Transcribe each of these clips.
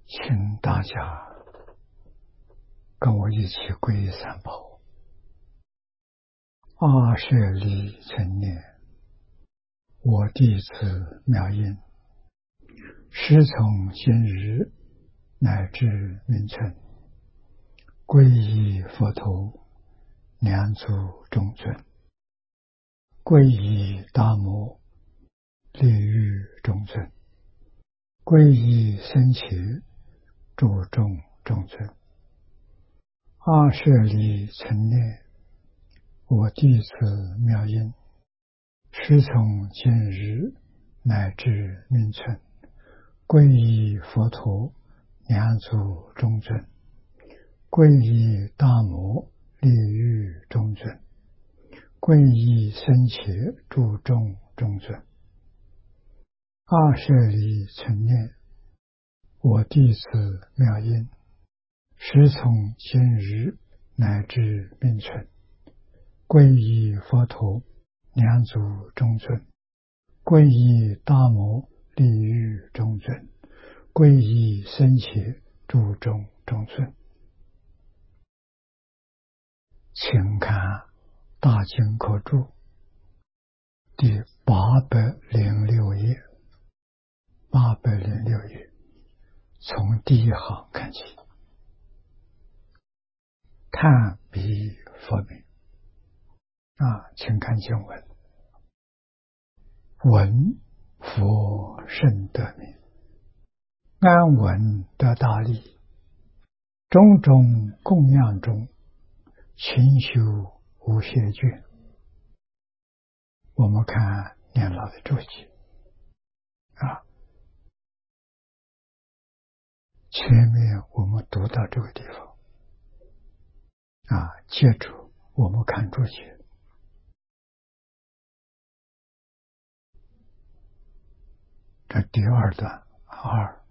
请大家跟我一起皈依三宝。阿舍利成念，我弟子妙音，师从今日乃至明春，皈依佛陀，两足中尊，皈依大摩，利欲中尊，皈依僧伽，诸众中尊。阿舍利成念，我弟子妙音，师从今日乃至明春，皈依佛陀，两足中尊，皈依大摩，利欲中尊，皈依僧伽，诸众中尊。阿舍利成念，我弟子妙音，师从今日乃至明春，皈依佛陀，两足中尊，皈依大摩，利欲中尊，皈依僧伽，诸众中尊。请看大经科注第806页，806页，从第一行看起。看彼佛名请看经文。闻佛圣得名，安稳得大利，种种供养中，勤修无懈倦。我们看念老的注解前面我们读到这个地方接着我们看注解。这第二段二，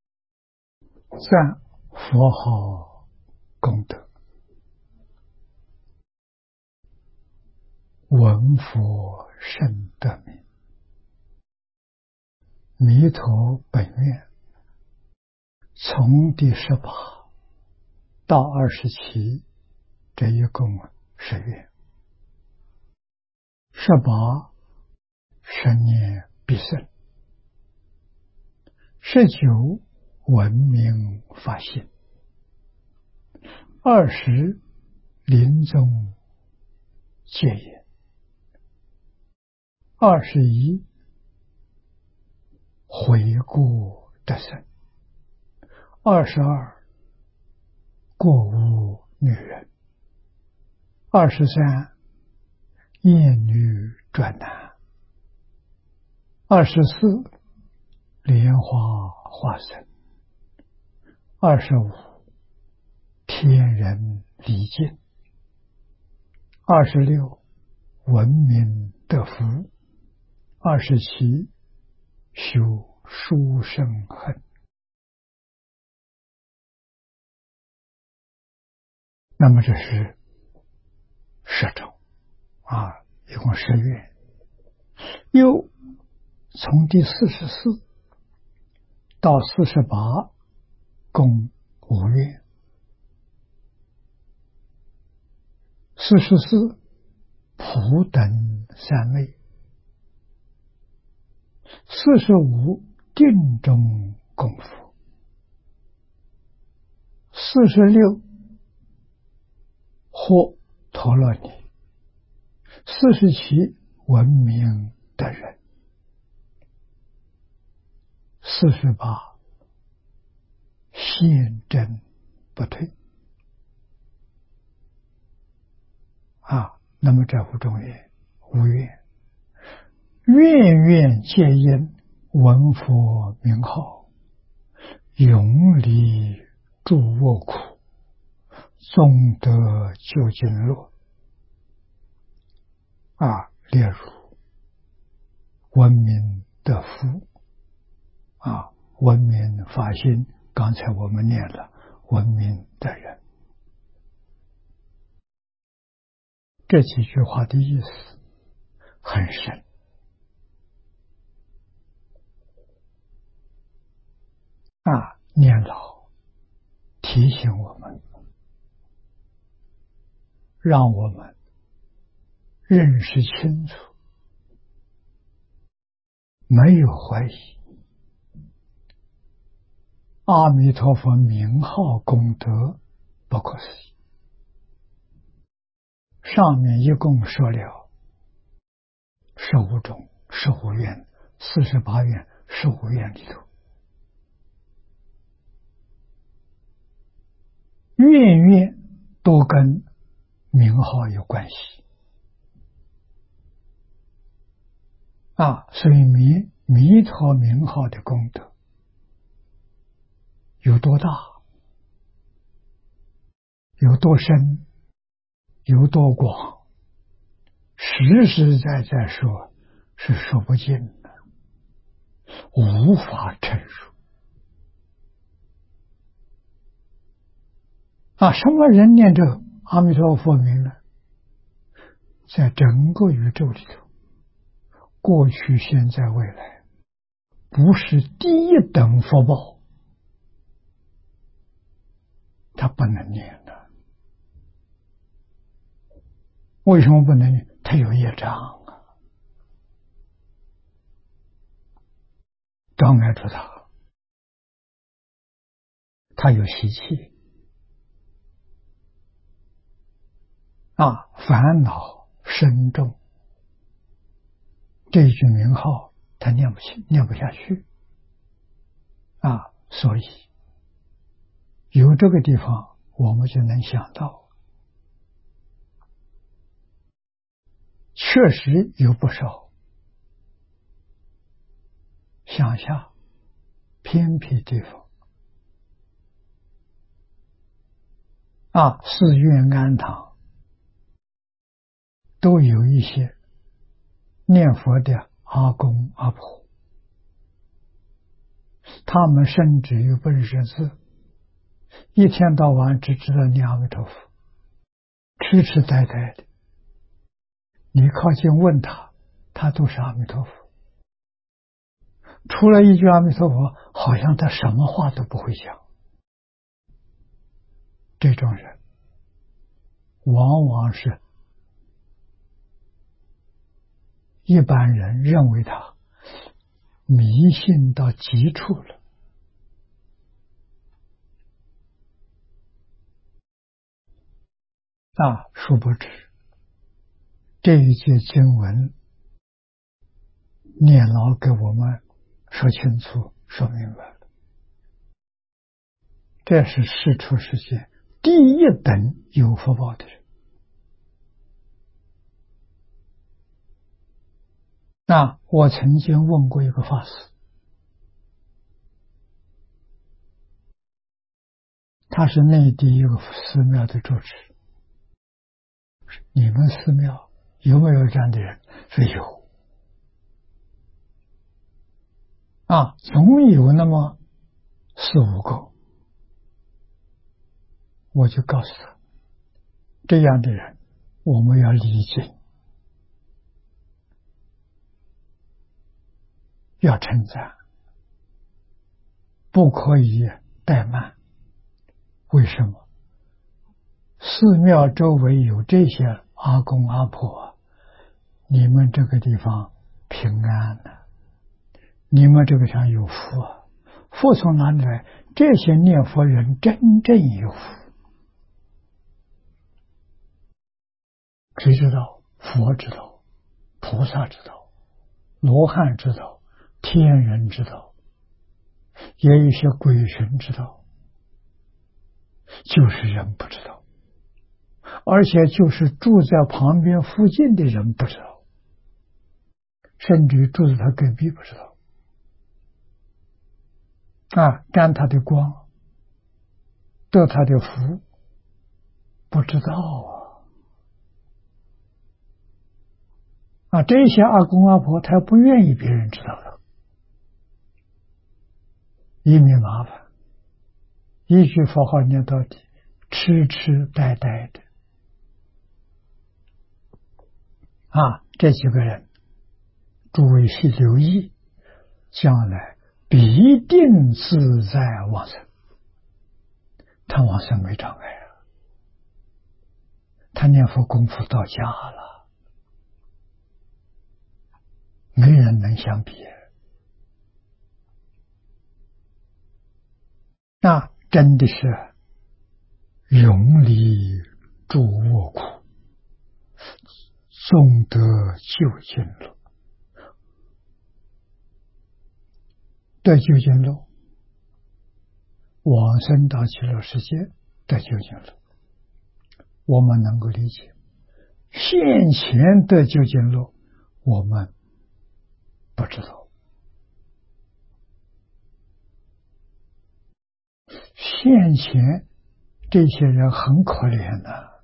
赞佛号功德，闻佛圣得名，弥陀本愿从第18到27，这一共10愿，1810念必胜，19闻名发心，20临终戒言，21回顾得胜，22过无女人，23厌女转男，24莲花化身，25天人离境，26闻名得福，27修殊胜恨。那么这是10种一共10愿。又从第44到48共5愿。44普等三昧，45定中功夫，46获陀罗尼，47闻名得人，48现真不退那么这5种愿5愿，愿愿皆因闻佛名号，永离诸恶苦，终得究竟乐例如闻名得福闻名发心，刚才我们念了闻名得人。这几句话的意思很深念老提醒我们，让我们认识清楚，没有怀疑。阿弥陀佛名号功德不可思议。上面一共说了15种15愿48愿15愿里头，愿愿都跟名号有关系所以弥陀名号的功德有多大，有多深，有多广，实实在在说是说不尽的，无法陈述什么人念这个阿弥陀佛名呢？在整个宇宙里头，过去现在未来，不是第一等福报，他不能念的。为什么不能念？他有业障障碍住他有习气烦恼深重，这一句名号他念不下去所以有这个地方，我们就能想到，确实有不少乡下偏僻地方寺院庵堂都有一些念佛的阿公阿婆，他们甚至于不认识字，一天到晚只知道念阿弥陀佛，痴痴呆呆的。你靠近问他，他都是阿弥陀佛。除了一句阿弥陀佛，好像他什么话都不会讲。这种人往往是一般人认为他迷信到极处了殊不知这一节经文念老给我们说清楚说明白了，这是世出世间第一等有福报的人我曾经问过一个法师，他是内地一个寺庙的住持，你们寺庙有没有这样的人？是有总有那么4、5个。我就告诉他，这样的人我们要礼敬，要称赞，不可以怠慢。为什么？寺庙周围有这些阿公阿婆，你们这个地方平安你们这个上有福福从哪里来？这些念佛人真正有福，谁知道？佛知道，菩萨知道，罗汉知道，天人知道，也有一些鬼神知道，就是人不知道，而且就是住在旁边附近的人不知道，甚至于住在他隔壁不知道沾他的光，得他的福，不知道这些阿公阿婆他不愿意别人知道的，以免麻烦，一句佛号念到底，痴痴呆呆的这几个人诸位去留意，将来必定自在往生， 他往生没障碍啊，他念佛功夫到家了，没人能相比。那真的是永离诸恶苦，纵得究竟路。得究竟路，往生到极乐世界得究竟路，我们能够理解。现前得究竟路，我们不知道。现前这些人很可怜的，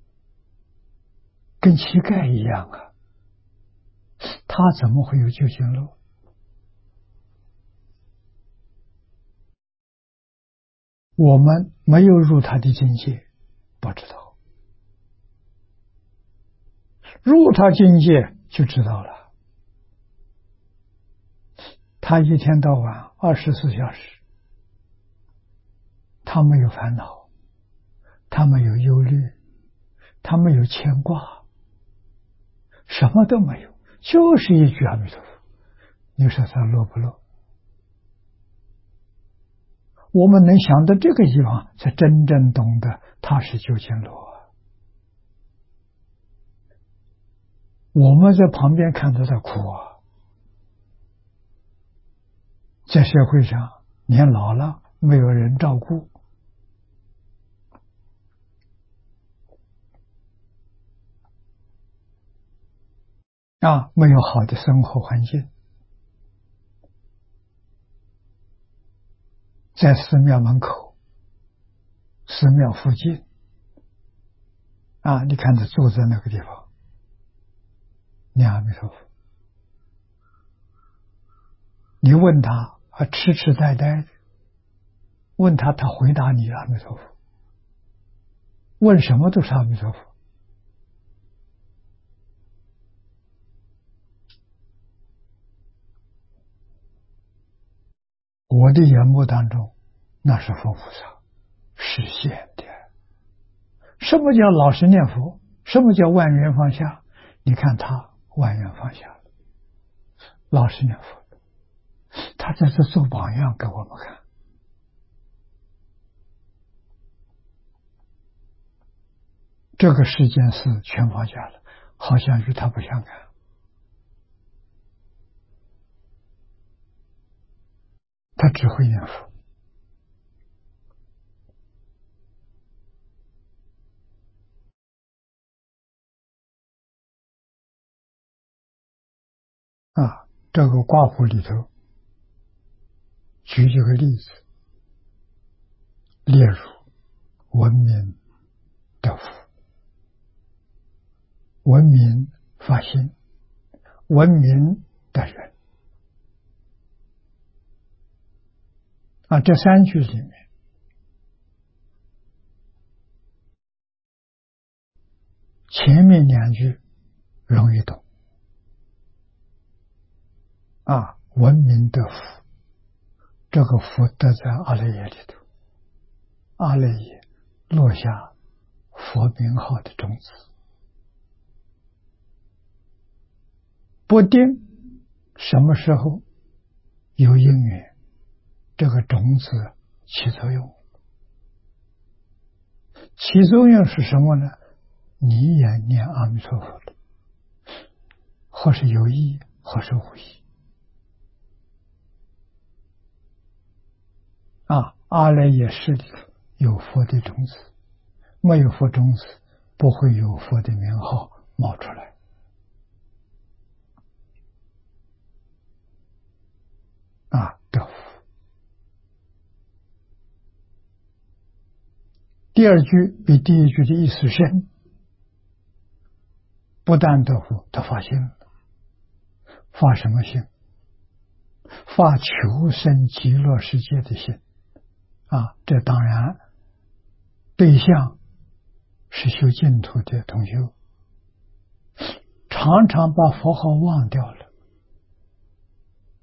跟乞丐一样啊，他怎么会有究竟路？我们没有入他的境界，不知道。入他境界就知道了。他一天到晚24小时，他没有烦恼，他没有忧虑，他没有牵挂，什么都没有，就是一句阿弥陀佛。你说他乐不乐？我们能想到这个地方，才真正懂得他是究竟路啊。我们在旁边看着他哭啊，在社会上年老了没有人照顾啊，没有好的生活环境，在寺庙门口、寺庙附近啊，你看他坐在那个地方念阿弥陀佛，你问他痴痴呆呆的，问他，他回答你阿弥陀佛，问什么都是阿弥陀佛。我的眼目当中，那是佛菩萨实现的。什么叫老实念佛？什么叫万缘放下？你看他万缘放下了，老实念佛，他在这做榜样给我们看。这个世间事全放下了，好像与他不相干。他只会念佛。这个卦谱里头举几个例子，例如文明得福，文明发心，文明得人这三句里面，前面两句容易懂文明得福，这个福得在阿赖耶里头，阿赖耶落下佛名号的种子，不定什么时候有因缘，这个种子起作用。起作用是什么呢？你也念阿弥陀佛了，或是有意，或是无意。阿赖耶识里有佛的种子，没有佛种子，不会有佛的名号冒出来。得福。第二句比第一句的意思深，不但得福，他发心了。发什么心？发求生极乐世界的心这当然对象是修净土的同修，常常把佛号忘掉了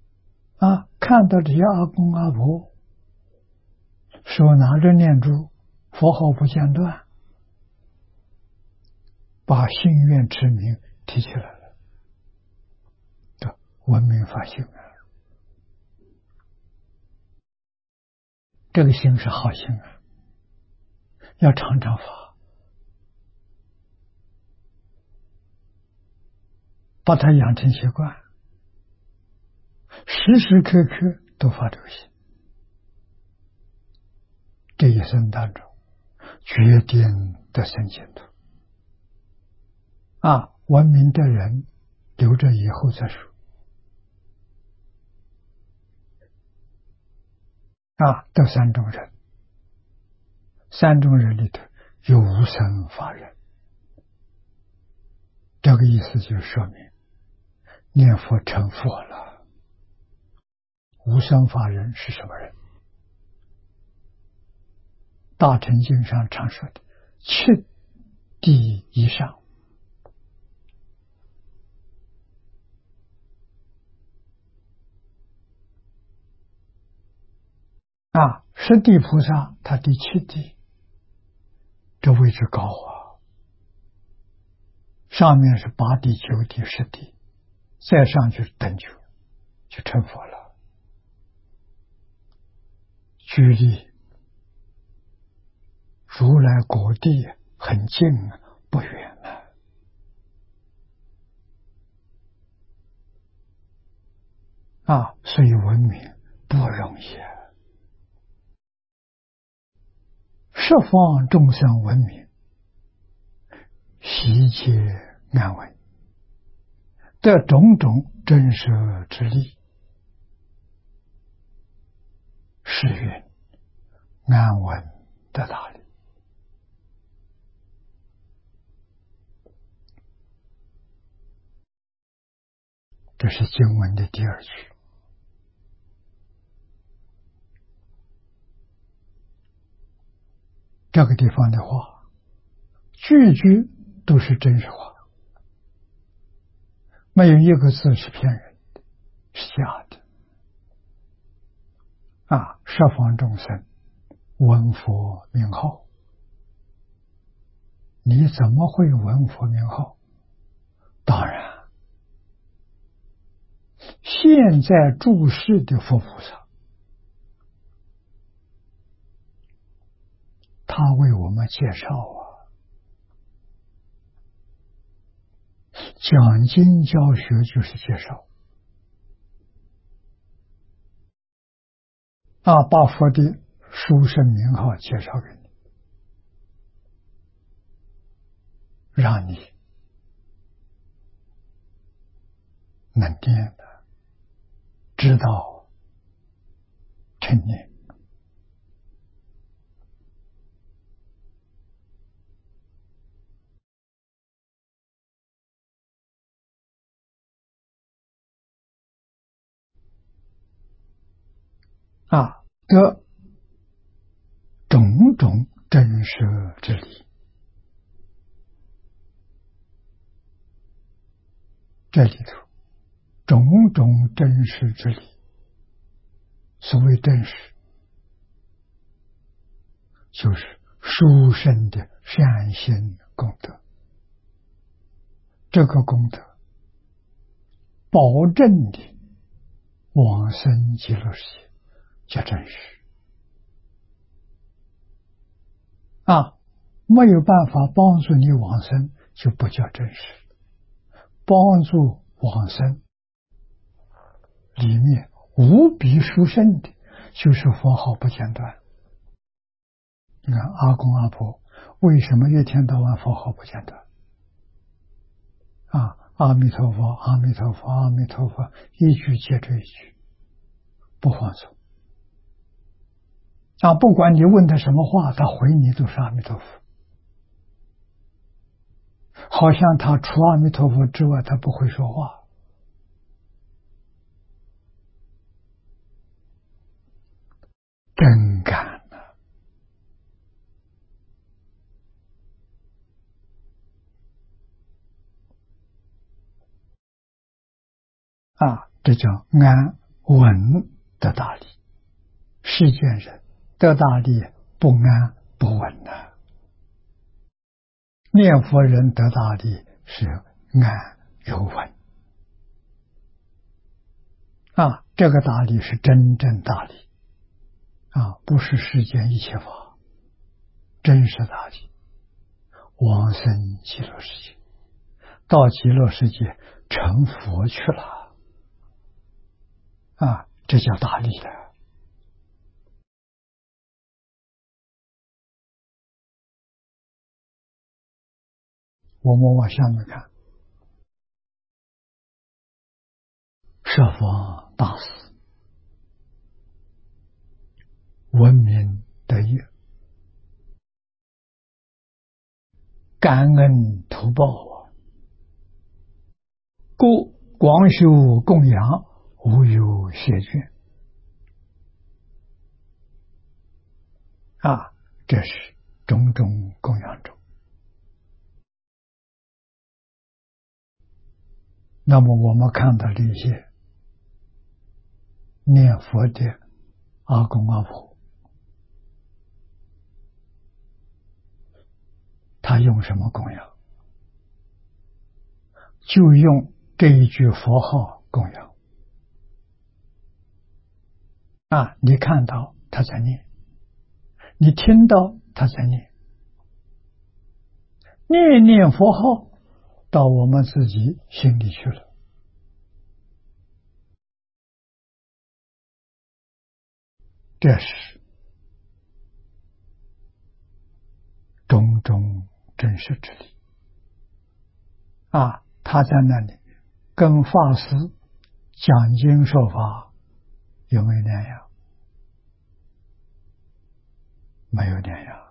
看到这些阿公阿婆手拿着念珠佛号不间断，把心愿之名提起来了，这文明发心啊！这个心是好心啊，要常常发，把它养成习惯，时时刻刻都发这个心。这一生当中，决定得生净土啊！文明的人留着以后再说啊！这三种人，三种人里头有无生法人，这个意思就是说明念佛成佛了。无生法人是什么人？大乘经上常说的七地以上啊，十地菩萨他第七地，这位置高啊，上面是八地、九地、十地，再上去是等觉，就成佛了。距离如来果地很近啊，不远啊。啊，所以文明不容易啊。十方众生文明，悉皆安稳，得种种真实之力，是云安稳得大利。这是经文的第二句。这个地方的话，句句都是真实话，没有一个字是骗人的，是假的。啊，十方众生闻佛名号，你怎么会闻佛名号？当然，现在住世的佛菩萨，他为我们介绍啊，讲经教学就是介绍啊，把佛的殊胜名号介绍给你，让你能念的，知道成念。啊，得种种真实之理。这里头种种真实之理，所谓真实，就是殊胜的善心功德。这个功德保证的往生极乐世界叫真实啊，没有办法帮助你往生，就不叫真实。帮助往生里面无比殊胜的，就是佛号不间断。你看阿公阿婆为什么一天到晚佛号不间断？啊，阿弥陀佛，阿弥陀佛，阿弥陀佛，一句接着一句，不放松。啊，不管你问他什么话，他回你都是阿弥陀佛，好像他除阿弥陀佛之外，他不会说话。真感啊，这叫安稳得大利。世间人得大利不安不稳呐。念佛人得大利是安有稳啊，这个大利是真正大利啊，不是世间一切法，真实大利。往生极乐世界，到极乐世界成佛去了啊，这叫大利了。我们往下面看，设方大师闻名得业，感恩图报啊，故广修供养，无有谢绝啊，这是种种供养中。那么我们看到这些念佛的阿公阿婆，他用什么供养？就用这一句佛号供养啊！你看到他在念，你听到他在念，念念佛号到我们自己心里去了。这是种种真实之理啊！他在那里跟法师讲经说法，有没有两样？没有两样。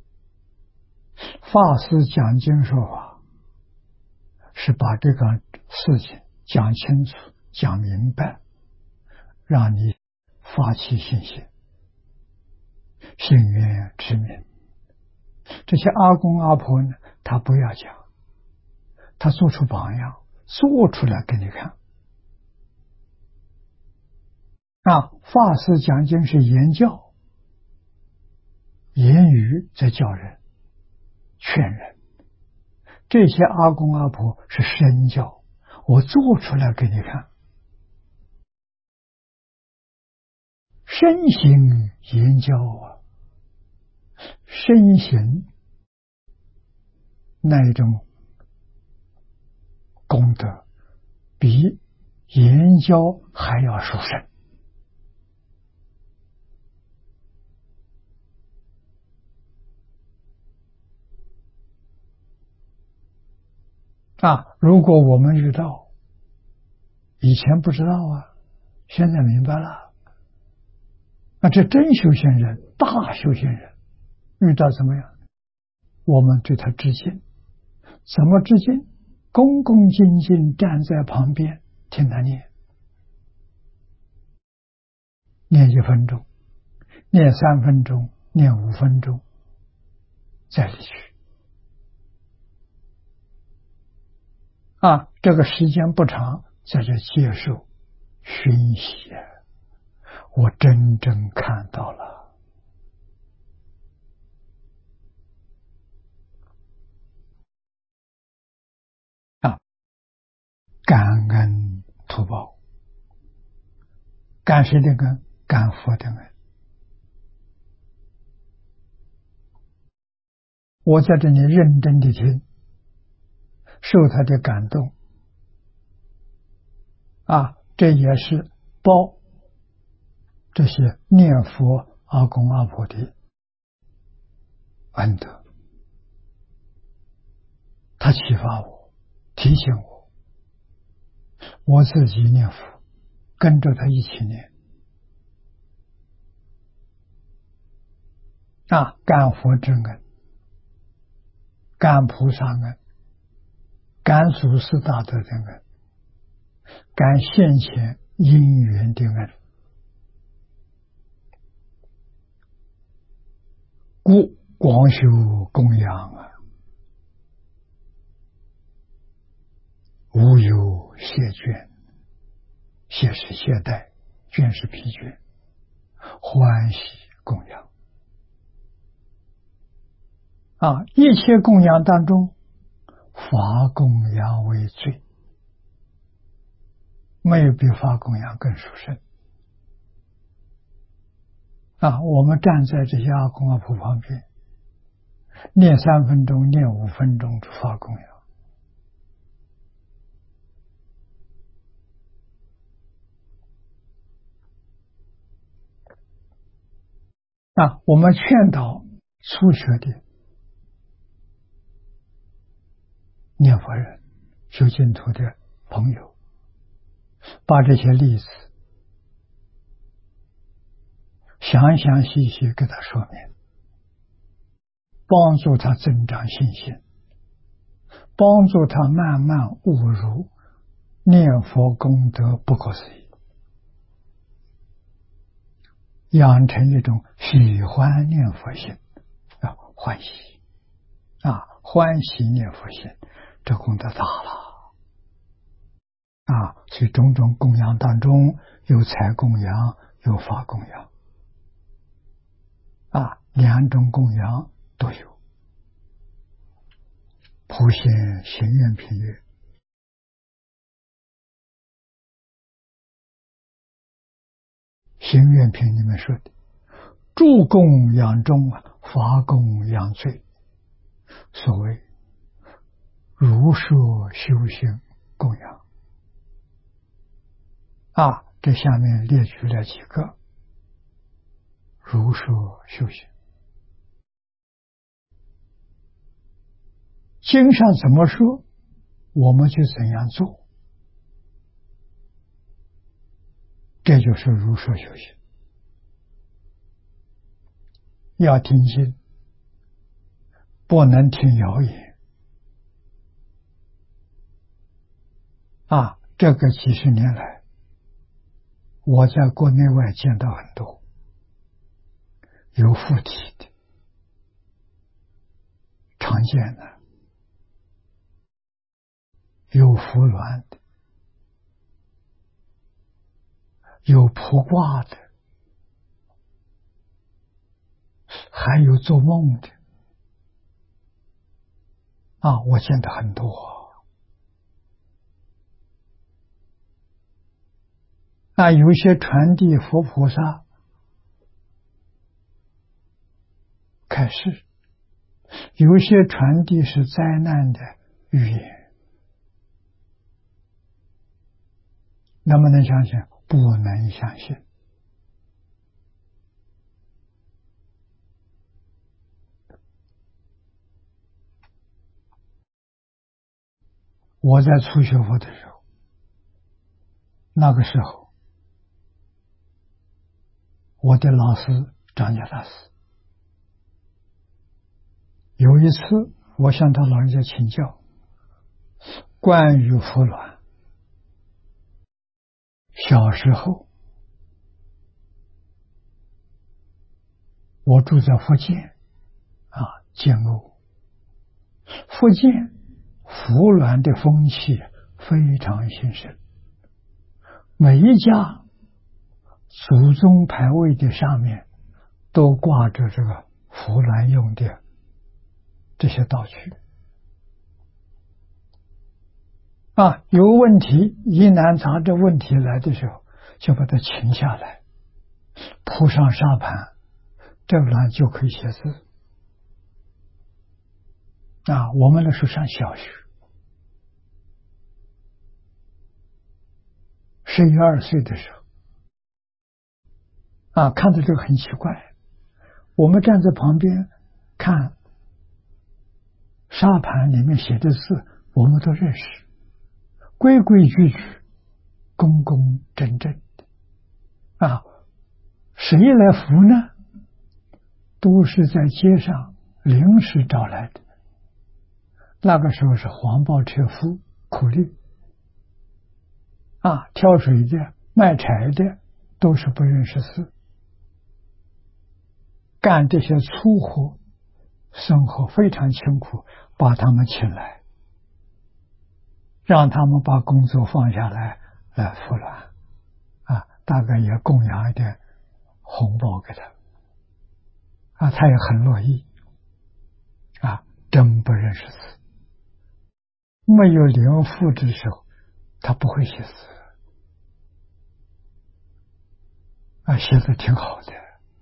法师讲经说法是把这个事情讲清楚、讲明白，让你发起信心、信愿持名。这些阿公阿婆呢，他不要讲，他做出榜样，做出来给你看。啊，法师讲经是言教，言语在教人、劝人。这些阿公阿婆是身教，我做出来给你看。身行言教啊，身行那一种功德比言教还要殊胜啊！如果我们遇到，以前不知道啊，现在明白了，那这真修行人，大修行人，遇到怎么样？我们对他致敬，怎么致敬？恭恭敬敬站在旁边听他念，念1分钟，念3分钟，念5分钟，再离去。啊，这个时间不长，在这接受熏习，我真正看到了啊！感恩图报，感谁的恩？感佛的恩。我在这里认真的听，受他的感动啊，这也是报这些念佛阿公阿婆的恩德。他启发我，提醒我，我自己念佛，跟着他一起念啊，感佛之恩，感菩萨恩，感祖师大德的恩，感现前因缘的恩，故广修供养啊，无有懈倦，懈是懈怠，倦是疲倦，欢喜供养一切供养当中，法供养为最，没有比法供养更殊胜。我们站在这些阿公阿婆旁边，念3分钟，念5分钟就法供养。我们劝导初学的念佛人、修净土的朋友，把这些例子详详细细给他说明，帮助他增长信心，帮助他慢慢悟入念佛功德不可思议，养成一种喜欢念佛心，欢喜欢喜念佛心，这功德大了所以种种供养当中，有财供养，有法供养两种供养都有。普贤行愿品曰：行愿品里面说的，诸供养中法供养最，所谓如说修行供养这下面列举了几个如说修行。经上怎么说，我们就怎样做，这就是如说修行。要听经，不能听谣言这个几十年来，我在国内外见到很多有附体的，常见的，有服卵的，有卜卦的，还有做梦的我见得很多有些传递佛菩萨开示，有些传递是灾难的预言，能不能相信？不能相信。我在初学佛的时候，那个时候我的老师张家大师有一次，我向他老人家请教关于服卵。小时候我住在福建建瓯，福建服卵的风气非常兴盛，每一家祖宗牌位的上面都挂着这个服卵用的这些道具有问题疑难杂症问题来的时候，就把它请下来，铺上沙盘，这个卵就可以写字我们那时候上小学，11、12岁的时候看着这个很奇怪，我们站在旁边看沙盘里面写的字，我们都认识，规规矩矩，公公正正的谁来服呢？都是在街上临时找来的。那个时候是黄包车夫、苦力挑水的、卖柴的都是不认识字，干这些粗活生活非常辛苦，把他们请来，让他们把工作放下来服卵大概也供养一点红包给他他也很乐意啊，真不认识字，没有灵符之时候，他不会写字啊，写的挺好的。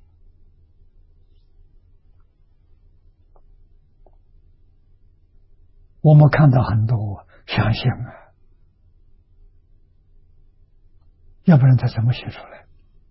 我们看到很多，相信啊，要不然他怎么写出来？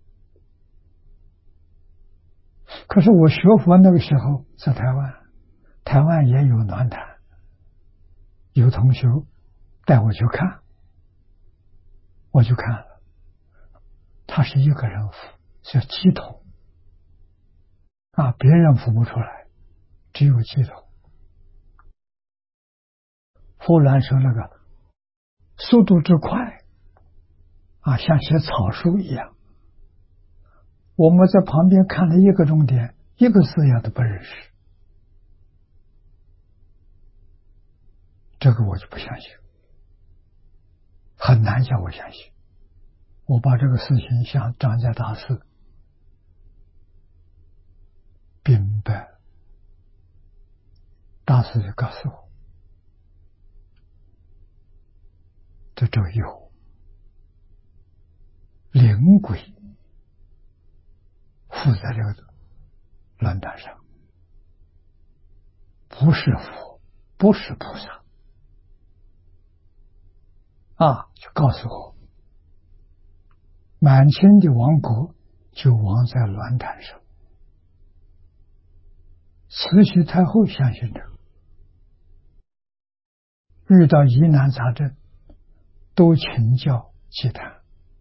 可是我学佛那个时候在台湾，台湾也有暖坛，有同学带我去看，我就看了，他是一个人符，叫鸡头啊，别人符不出来，只有鸡头。忽然说那个速度之快啊，像写草书一样。我们在旁边看了一个钟点，一个字也都不认识，这个我就不相信，很难叫我相信。我把这个事情向张家大师禀报，大师就告诉我，这周有灵鬼附在这个论坛上，不是佛，不是菩萨啊，就告诉我，满清的亡国就亡在乱坛上。慈禧太后相信这个，遇到疑难杂症都请教祭坛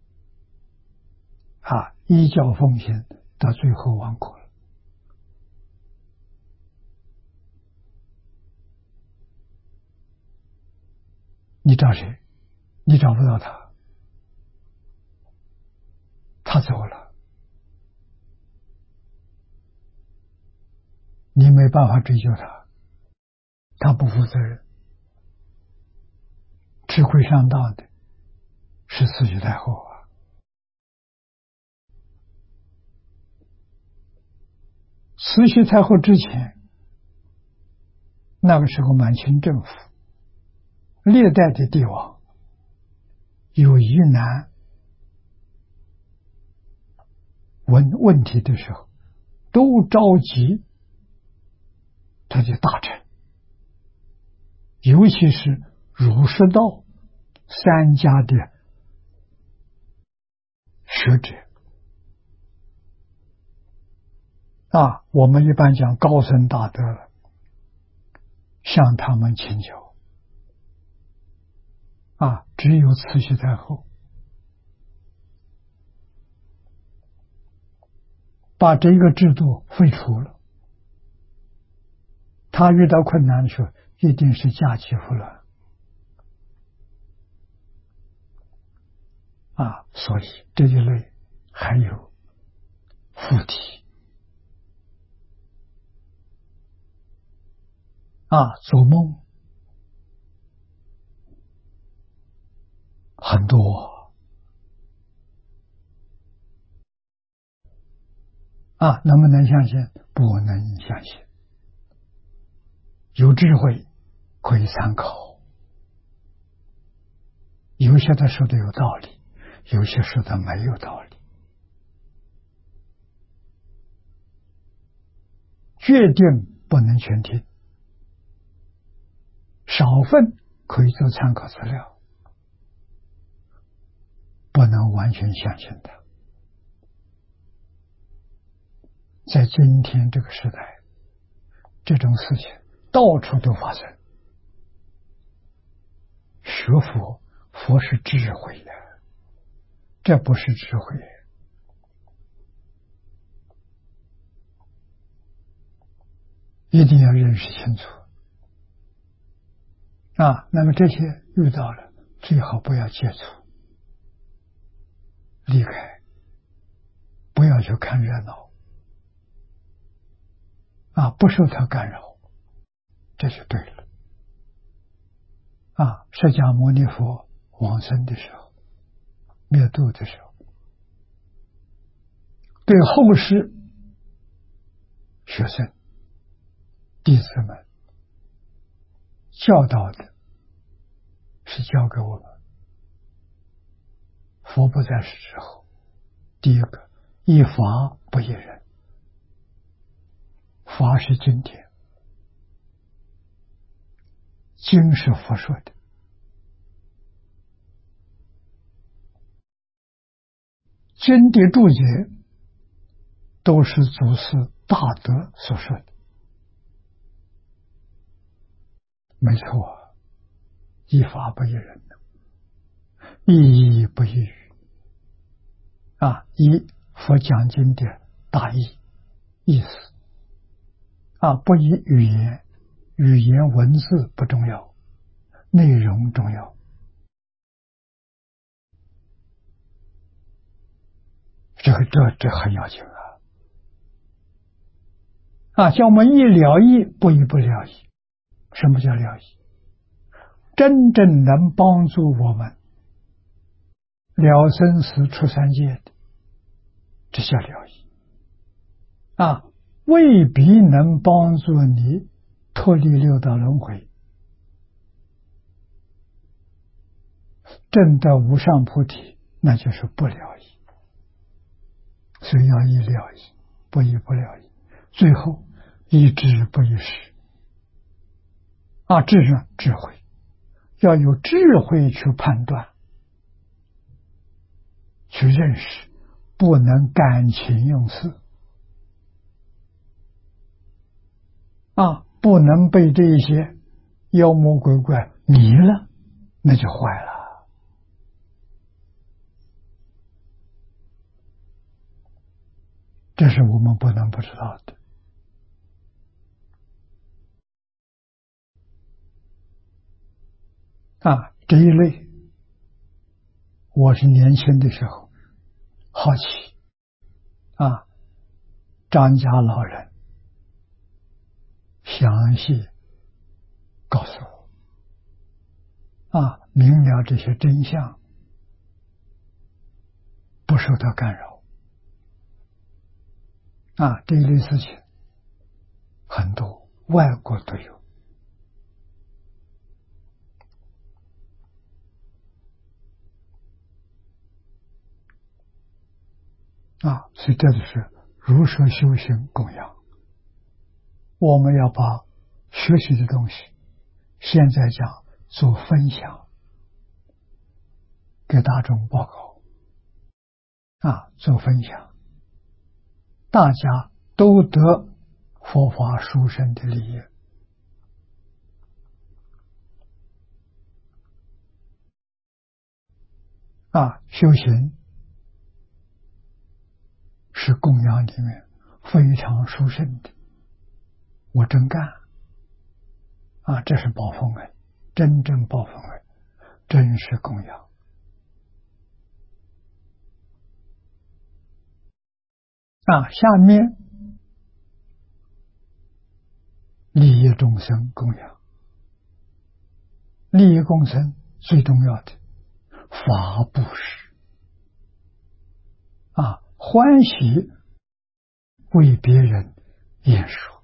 啊，依教奉行，到最后亡国了。你找谁？你找不到他，他走了，你没办法追究他，他不负责任，吃亏上当的是慈禧太后啊。慈禧太后之前，那个时候满清政府历代的帝王有疑难问题的时候，都召集他的大臣，尤其是儒释道三家的学者啊，我们一般讲高僧大德了，向他们请教啊。只有慈禧太后把这个制度废除了，他遇到困难的时候，一定是驾起扶鸾啊。所以这一类还有附体啊，做梦很多啊，能不能相信？不能相信。有智慧可以参考，有些他说的有道理，有些说的没有道理，决定不能全听，少分可以做参考资料，不能完全相信的。在今天这个时代，这种事情到处都发生。学佛，佛是智慧的，这不是智慧，一定要认识清楚啊。那么这些遇到了，最好不要接触，离开，不要去看热闹啊，不受它干扰，这就对了啊。释迦牟尼佛往生的时候，灭度的时候，对后世学生弟子们教导的是教给我们，佛不在世之后，第一个，依法不依人，法是经典，经是佛说的，经的注解都是祖师大德所说的，没错，依法不依人，依义不依语依佛讲经的大意意思不依语言，语言文字不重要，内容重要。这很要紧像我们一了义，不依不了义。什么叫了义？真正能帮助我们了生死出三界的，这叫了义未必能帮助你脱离六道轮回，证得无上菩提，那就是不了义。所以要依了义，不依不了义。最后依智不依识智是智慧，要有智慧去判断，去认识，不能感情用事不能被这些妖魔鬼怪迷了，那就坏了。这是我们不能不知道的这一类我是年轻的时候好奇张家老人详细告诉我明了这些真相，不受到干扰这一类事情很多，外国都有所以这就是如实修行供养。我们要把学习的东西现在讲做分享，给大众报告做分享，大家都得佛法殊胜的利益修行是供养里面非常殊胜的，我真干这是报奉恩，真正报奉恩，真是供养下面利益众生供养，利益众生最重要的法布施欢喜为别人演说，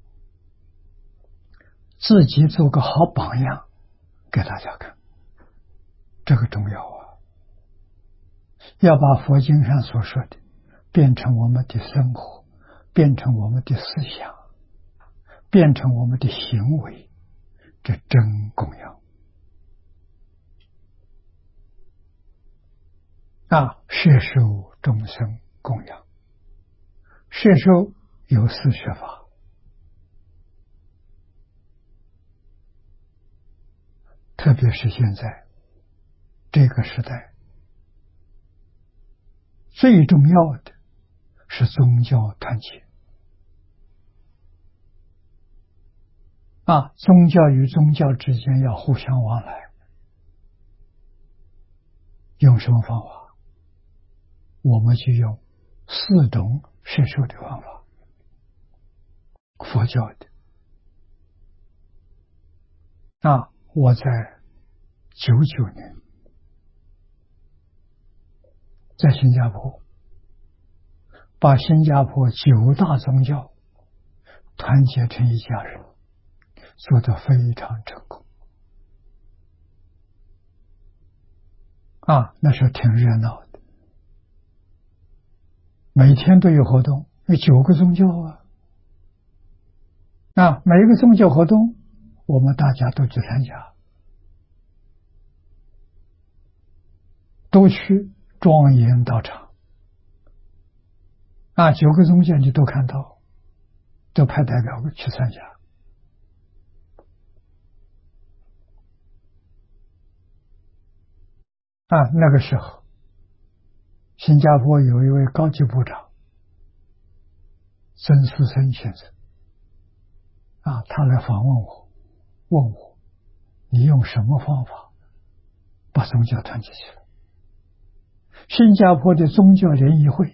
自己做个好榜样给大家看，这个重要要把佛经上所说的变成我们的生活，变成我们的思想，变成我们的行为，这真供养摄受众生供养。摄受有四摄法，特别是现在这个时代，最重要的是宗教团结宗教与宗教之间要互相往来，用什么方法？我们就用四种摄受的方法，佛教的我在99年在新加坡把新加坡9大宗教团结成一家人，做得非常成功那时候挺热闹的，每天都有活动，有9个宗教每一个宗教活动，我们大家都去参加，都去庄严道场9个宗教你都看到，都派代表去参加那个时候，新加坡有一位高级部长曾树森先生他来访问我，问我你用什么方法把宗教团结起来？新加坡的宗教联谊会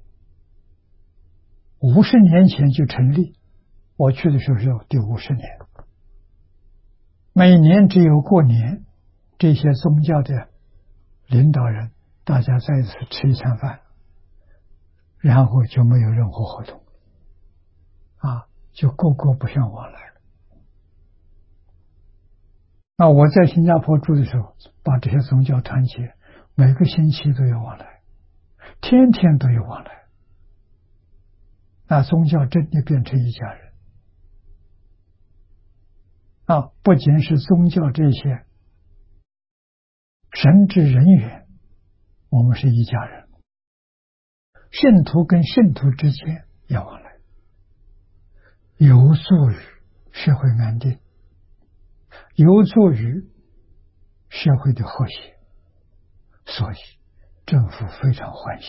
50年前就成立，我去的时候是第50年，每年只有过年，这些宗教的领导人大家在一起吃一餐饭，然后就没有任何活动就个个不相往来了。我在新加坡住的时候，把这些宗教团结，每个星期都有往来，天天都有往来，宗教真的变成一家人不仅是宗教这些神职人员，我们是一家人，信徒跟信徒之间也往来，有助于社会安定，有助于社会的和谐，所以政府非常欢喜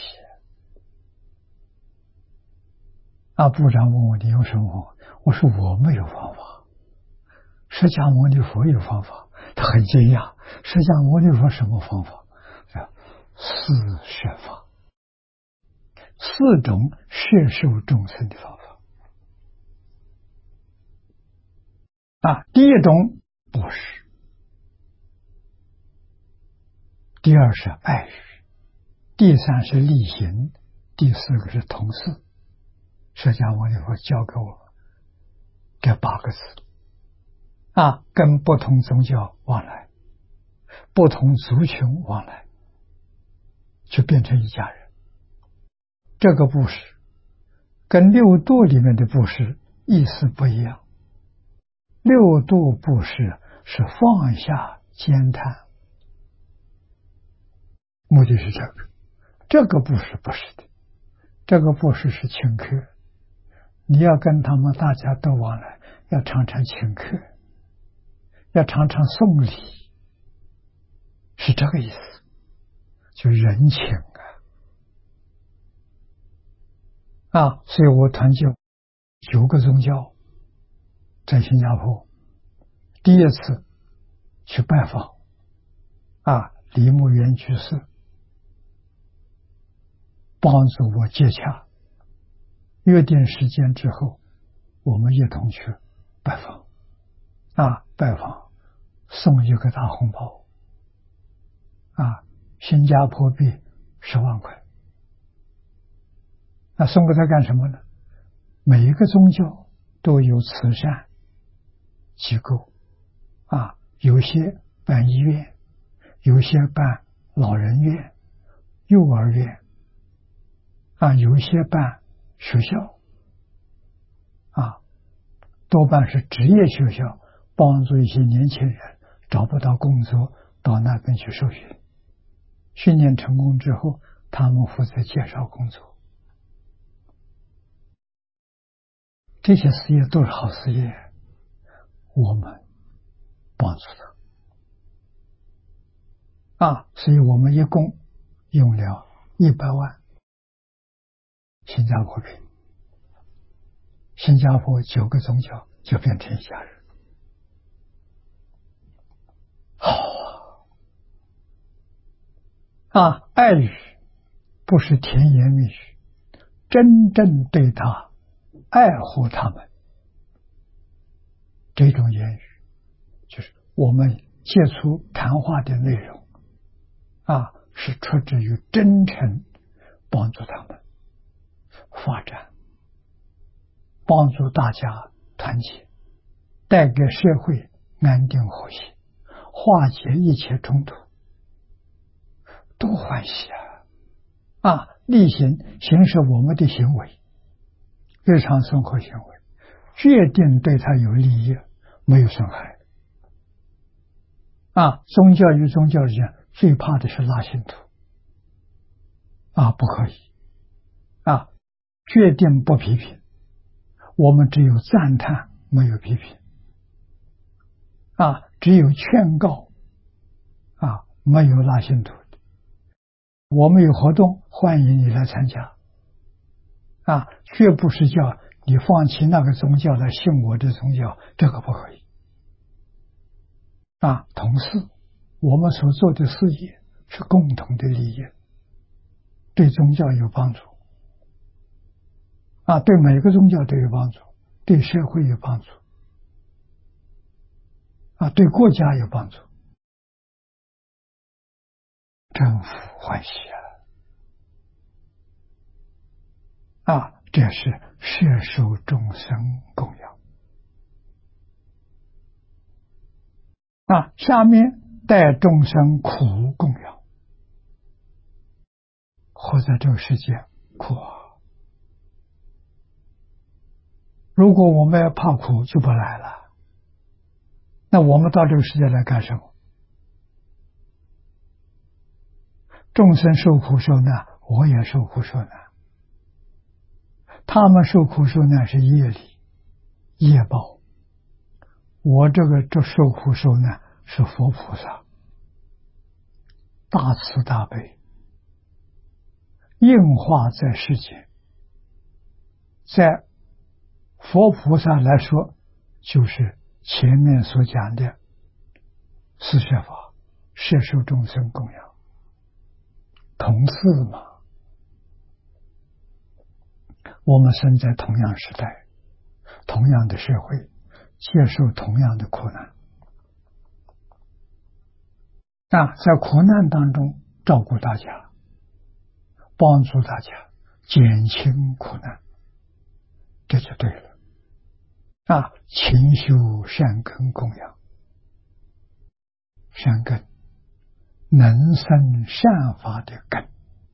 部长问我你有什么方法？我说我没有方法，释迦牟尼佛有方法。他很惊讶，释迦牟尼佛什么方法？四摄法，4种摄受众生的方法第一种布施，第二是爱语，第三是力行，第4个是同事。释迦牟尼佛教给我们这8个字跟不同宗教往来，不同族群往来，就变成一家人。这个布施跟六度里面的布施意思不一样，六度布施是放下兼贪，目的是这个布施不是的，这个布施是请客，你要跟他们大家都往来，要常常请客，要常常送礼，是这个意思，就人情所以我团结9个宗教，在新加坡第一次去拜访李木源居士，帮助我接洽，约定时间之后，我们一同去拜访拜访送一个大红包新加坡币10万块。送给他干什么呢？每一个宗教都有慈善机构有些办医院，有些办老人院、幼儿园有些办学校多半是职业学校，帮助一些年轻人找不到工作，到那边去受训，训练成功之后，他们负责介绍工作。这些事业都是好事业，我们帮助他所以我们一共用了100万新加坡币，新加坡9个宗教就变成一家人。好爱语不是甜言蜜语，真正对他爱护他们，这种言语就是我们接触谈话的内容是出自于真诚，帮助他们发展，帮助大家团结，带给社会安定和谐，化解一切冲突。 多欢喜力行行使我们的行为，日常生活行为，决定对他有利益，没有损害。宗教与宗教之间最怕的是拉信徒不可以决定不批评，我们只有赞叹，没有批评只有劝告没有拉信徒的。我们有活动，欢迎你来参加绝不是叫你放弃那个宗教来信我的宗教，这个不可以同时我们所做的事业是共同的利益，对宗教有帮助对每个宗教都有帮助，对社会有帮助对国家有帮助，真福欢喜这是摄受众生供养下面带众生苦供养。活在这个世界苦如果我们要怕苦就不来了，那我们到这个世界来干什么？众生受苦受难，我也受苦受难，他们受苦受难是业力业报，我这受苦受难是佛菩萨大慈大悲应化在世间，在佛菩萨来说就是前面所讲的四摄法，摄受众生供养，同事嘛。我们生在同样时代，同样的社会，接受同样的苦难在苦难当中照顾大家，帮助大家减轻苦难，这就对了勤修善根供养，善根能生善法的根，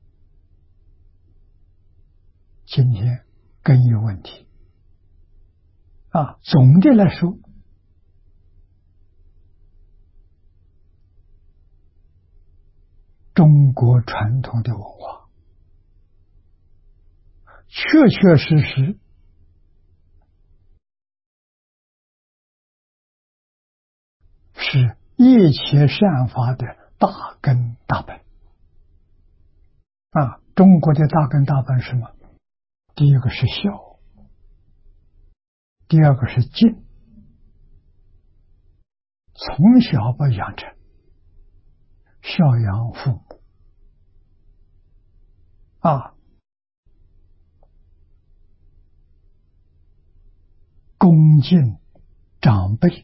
今天根有问题总的来说，中国传统的文化确确实实是一切善法的大根大本中国的大根大本是什么？第一个是孝，第二个是敬，从小把养成孝养父母恭敬长辈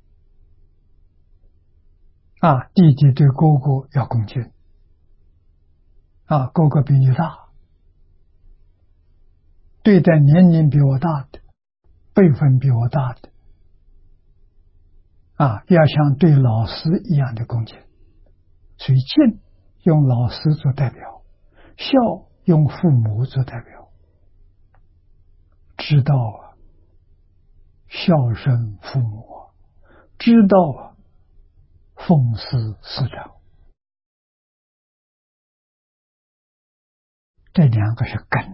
弟弟对哥哥要恭敬哥哥比你大，对待年龄比我大的，辈分比我大的要像对老师一样的恭敬。所以敬用老师做代表，孝用父母做代表，知道孝顺父母，知道奉事师长，这两个是根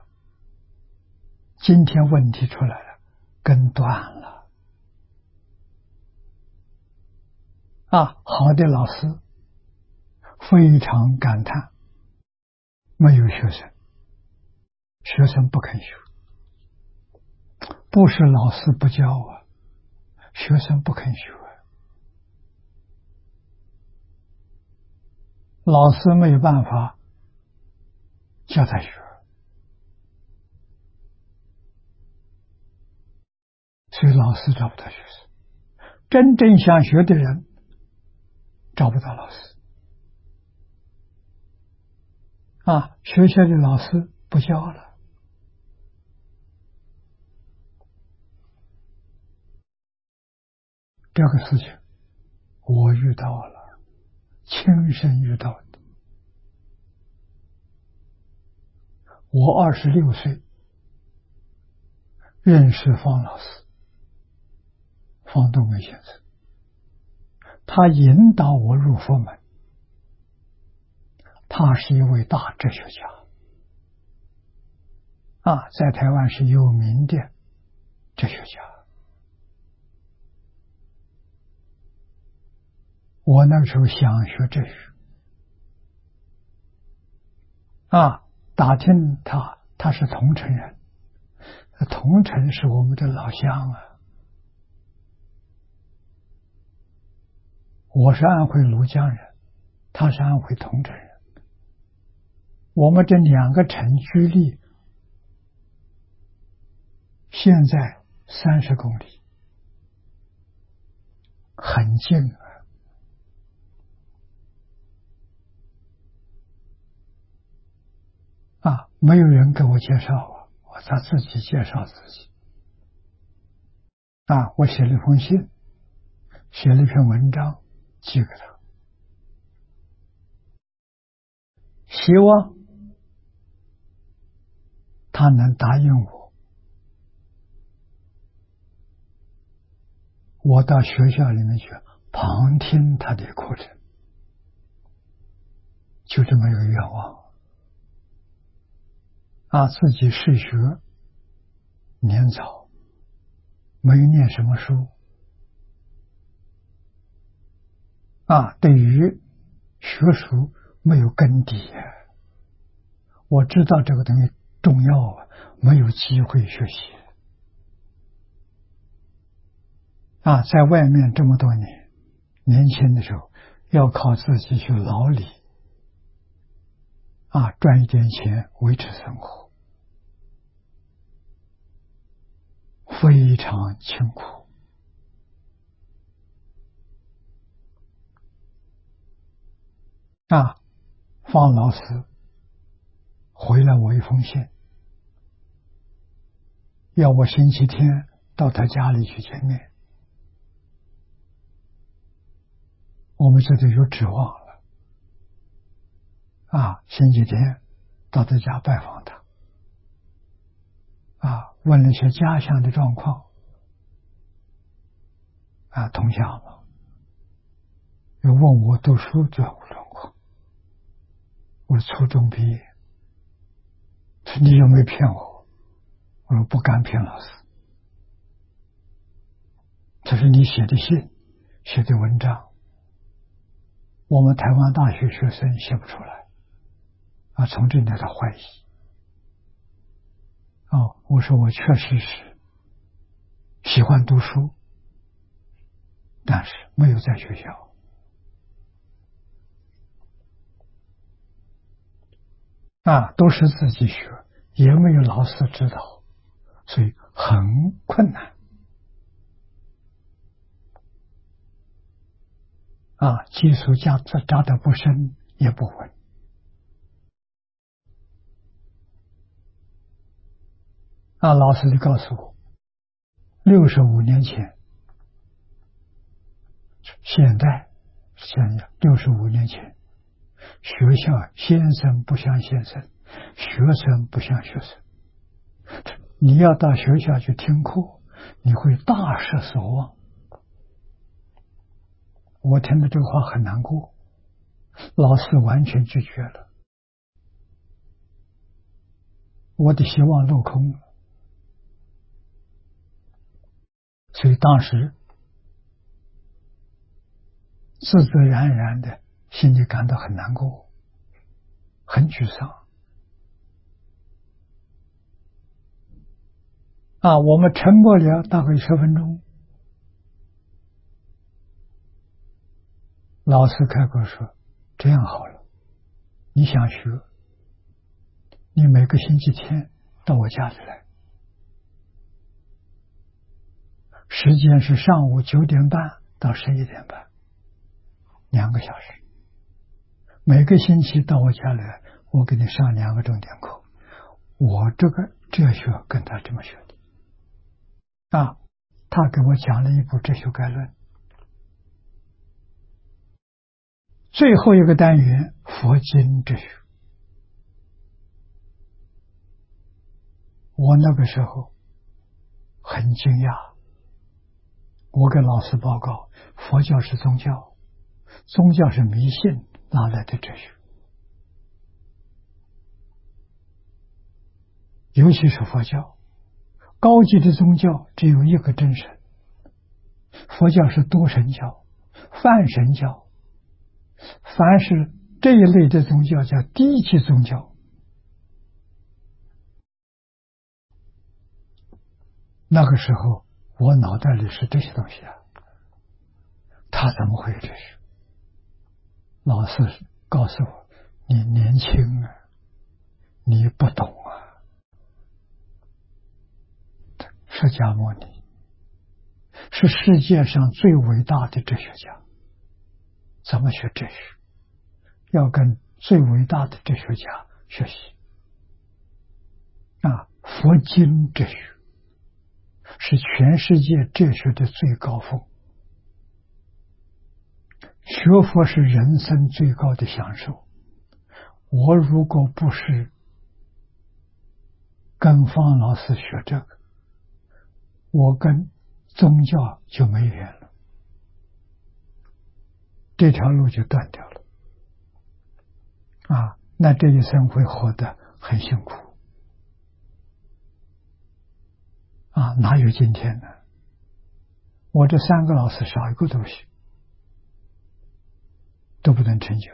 今天问题出来了，根断了好的老师非常感叹，没有学生，学生不肯学，不是老师不教学生不肯学老师没有办法教他学，所以老师找不到学生，真正想学的人找不到老师学校的老师不教了。这个事情我遇到了，亲身遇到的我26岁认识方老师，方东梅先生，他引导我入佛门。他是一位大哲学家在台湾是有名的哲学家。我那个时候想学哲学打听他是桐城人，桐城是我们的老乡我是安徽庐江人，他是安徽桐城人，我们这2个城距离现在30公里，很近没有人给我介绍他自己介绍自己我写了一封信，写了一篇文章寄给他，希望他能答应我到学校里面去旁听他的课程，就这么一个愿望自己是学年早，没有念什么书对于学术没有根底我知道这个东西重要没有机会学习在外面这么多年，年轻的时候要靠自己去劳力赚一点钱维持生活，非常辛苦方老师回了我一封信，要我星期天到他家里去见面，我们这就有指望了星期天到他家拜访他问了一些家乡的状况同乡了，又问我读书状况，我说初中毕业，说你有没有骗我？我说不敢骗老师，这是你写的信写的文章，我们台湾大学学生写不出来从这里他怀疑我说我确实是喜欢读书，但是没有在学校都是自己学，也没有老师指导，所以很困难基础扎得不深也不稳老师就告诉我65年前，现在65年前，学校先生不像先生，学生不像学生，你要到学校去听课，你会大失所望。我听了这个话很难过，老师完全拒绝了，我的希望落空了。所以当时自自然然的心里感到很难过，很沮丧我们沉默了大概10分钟，老师开口说，这样好了，你想学，你每个星期天到我家里来，时间是上午9点半到11点半，2个小时，每个星期到我家来，我给你上2个重点课，我这个哲学跟他这么学的他给我讲了一部哲学概论，最后一个单元佛经哲学我那个时候很惊讶，我跟老师报告，佛教是宗教，宗教是迷信，哪来的哲学？尤其是佛教，高级的宗教只有一个真神，佛教是多神教、泛神教，凡是这一类的宗教叫低级宗教。那个时候我脑袋里是这些东西啊，他怎么会有这些？老师告诉我，你年轻啊，你不懂啊。释迦牟尼是世界上最伟大的哲学家，怎么学哲学？要跟最伟大的哲学家学习啊！佛经哲学是全世界哲学的最高峰，学佛是人生最高的享受。我如果不是跟方老师学这个，我跟宗教就没缘了，这条路就断掉了啊！那这一生会活得很辛苦啊！哪有今天呢？我这3个老师少一个东西都不能成就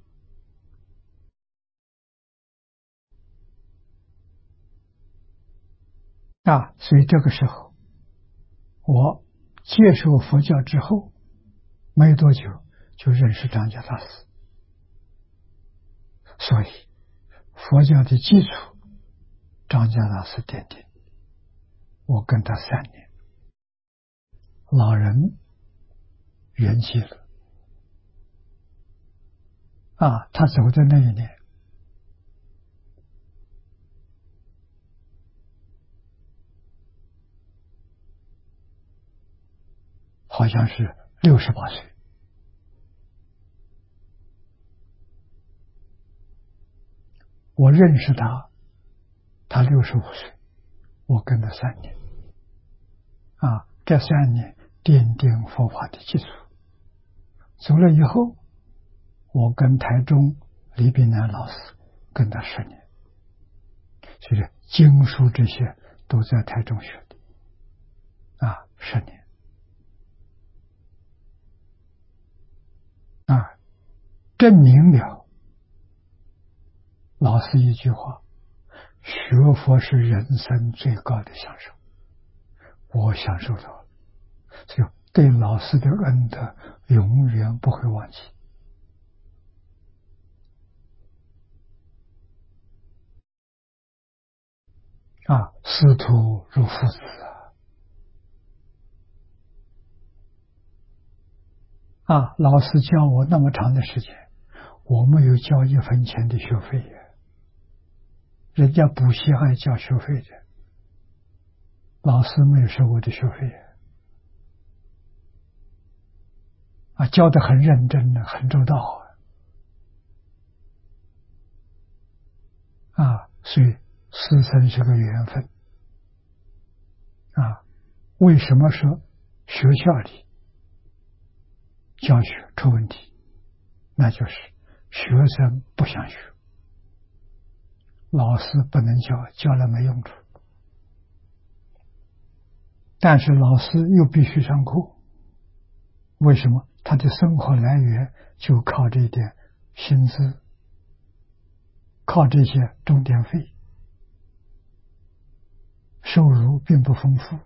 啊！所以这个时候我接受佛教之后没多久就认识张家大师，所以佛教的基础张家大师奠定，我跟他3年，老人圆寂了啊！他走的那一年，好像是68岁。我认识他，他65岁，我跟他3年啊！这3年奠定佛法的基础。走了以后，我跟台中李炳南老师跟他10年，所以经书这些都在台中学的啊，10年啊，证明了老师一句话：学佛是人生最高的享受。我享受到了，所以对老师的恩德永远不会忘记啊！师徒如父子啊！老师教我那么长的时间，我没有交1分钱的学费呀，人家补习还交学费的，老师没有收我的学费啊！教得很认真的，很周到啊！所以师生是个缘分啊！为什么说学校里教学出问题？那就是学生不想学，老师不能教，教了没用处。但是老师又必须上课，为什么？他的生活来源就靠这一点薪资，靠这些钟点费，收入并不丰富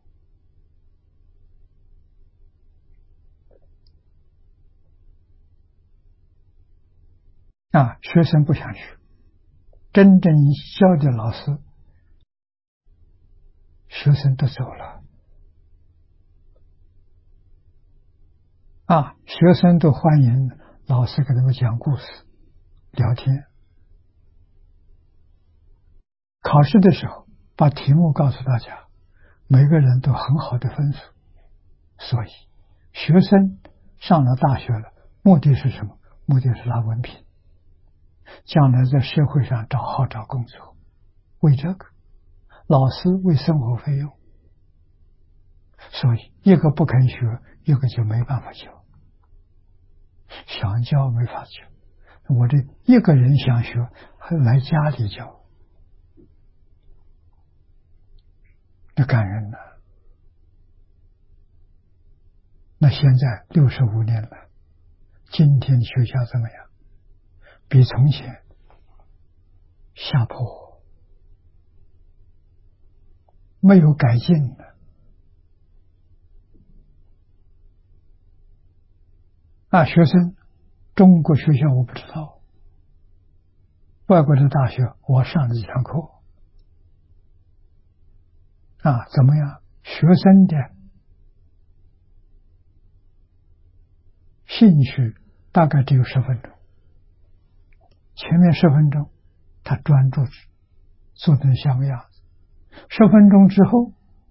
啊！学生不想学，真正教的老师，学生都走了啊！学生都欢迎老师给他们讲故事、聊天。考试的时候把题目告诉大家，每个人都很好的分数。所以学生上了大学了，目的是什么？目的是拿文凭，将来在社会上找工作，为这个老师为生活费用，所以一个不肯学，一个就没办法教，想教没法教。我这一个人想学，还来家里教，这感人呐。那现在65年了，今天的学校怎么样？比从前下坡，没有改进的。学生，中国学校我不知道，外国的大学我上了几堂课，怎么样？学生的兴趣大概只有10分钟，前面10分钟他专注做成像个样子，10分钟之后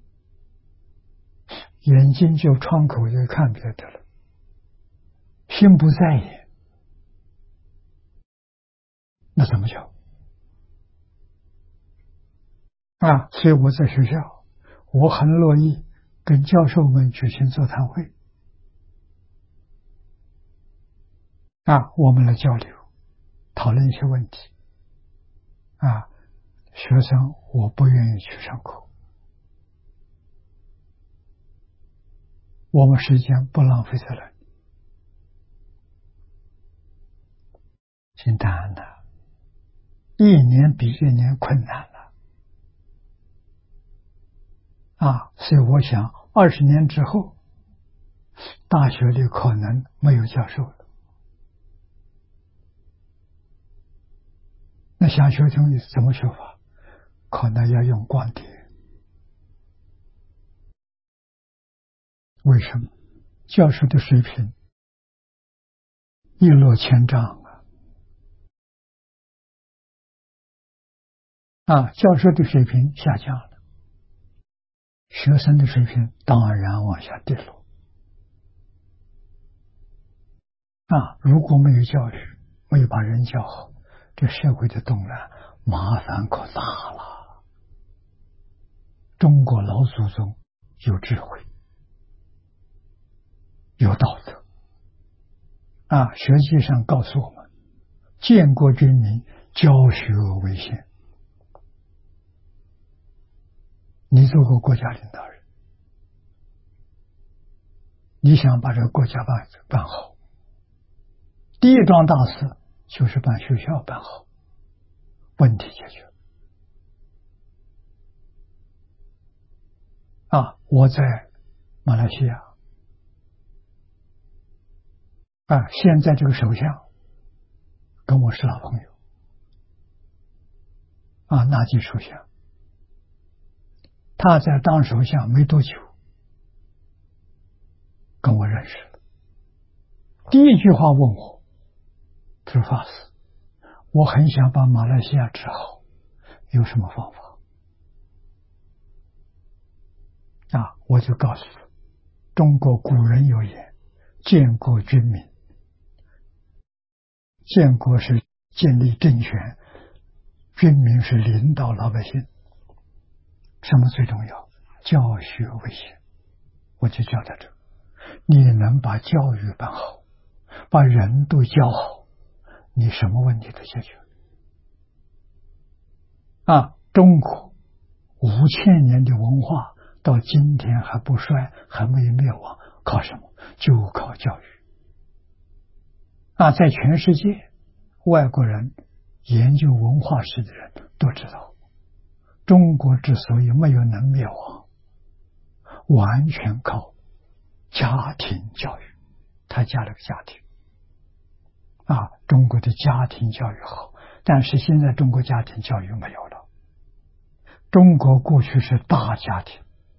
眼睛就窗口就看别的了，心不在焉，那怎么教？所以我在学校，我很乐意跟教授们举行座谈会，我们来交流，讨论一些问题。学生我不愿意去上课，我们时间不浪费在那里。现在呢，一年比一年困难了。所以我想20年之后，大学里可能没有教授了。那想学东西怎么学法？可能要用光碟。为什么？教授的水平一落千丈教授的水平下降了，学生的水平当然往下跌落。如果没有教育，没有把人教好，这社会的动乱麻烦可大了。中国老祖宗有智慧，有道德实际上告诉我们，建国军民，教学为先。你做个国家领导人，你想把这个国家办好，第一桩大事就是把学校办好，问题解决。我在马来西亚现在这个首相跟我是老朋友纳吉首相，他在当首相没多久跟我认识了，第一句话问我，他说法师，我很想把马来西亚治好，有什么方法？我就告诉他，中国古人有言，建国军民，建国是建立政权，军民是领导老百姓。什么最重要？教学为先。我就教他这，你能把教育办好，把人都教好，你什么问题都解决。中国5000年的文化到今天还不衰，还没有灭亡，靠什么？就靠教育。在全世界，外国人研究文化史的人都知道，中国之所以没有能灭亡，完全靠家庭教育。他加了个家庭中国的家庭教育好，但是现在中国家庭教育没有了。中国过去是大家庭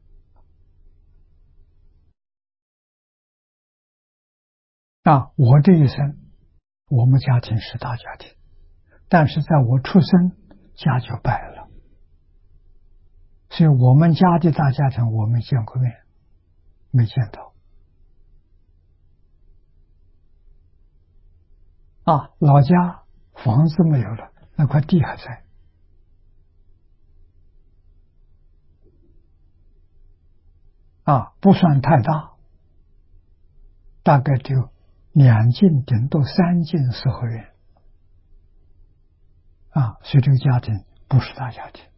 我这一生我们家庭是大家庭，但是在我出生家就败了，所以我们家的大家庭我没见过面，没见到老家房子没有了，那块地还在不算太大，大概只有2进顶多3进四合院所以这个家庭不是大家庭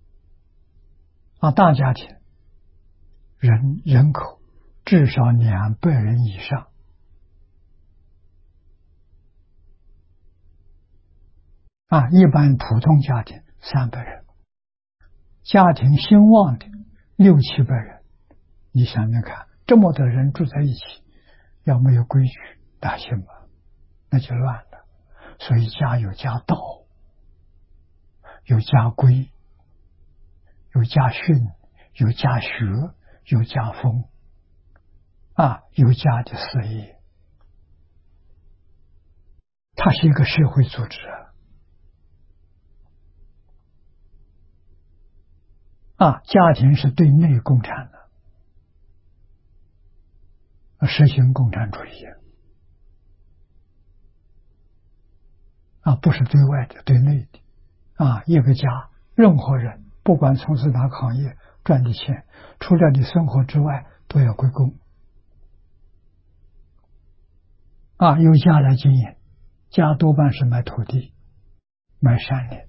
大家庭人口至少200人以上一般普通家庭300人，家庭兴旺的600-700人，你想想看，这么多人住在一起，要没有规矩，大行吗？那就乱了。所以家有家道，有家规，有家训，有家学，有家风有家的事业，它是一个社会组织家庭是对内共产的，实行共产主义不是对外的，对内的一个家，任何人不管从事哪个行业，赚的钱除了你生活之外都要归公由家来经营，家多半是买土地买山林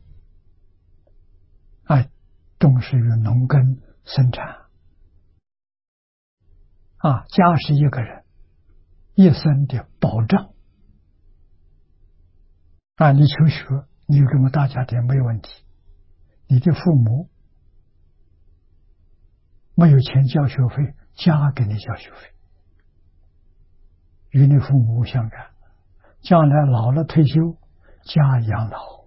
重视于农耕生产家是一个人一生的保障你求学，你有这么大家庭没有问题，你的父母没有钱交学费，家给你交学费，与你父母无相干，将来老了退休，家养老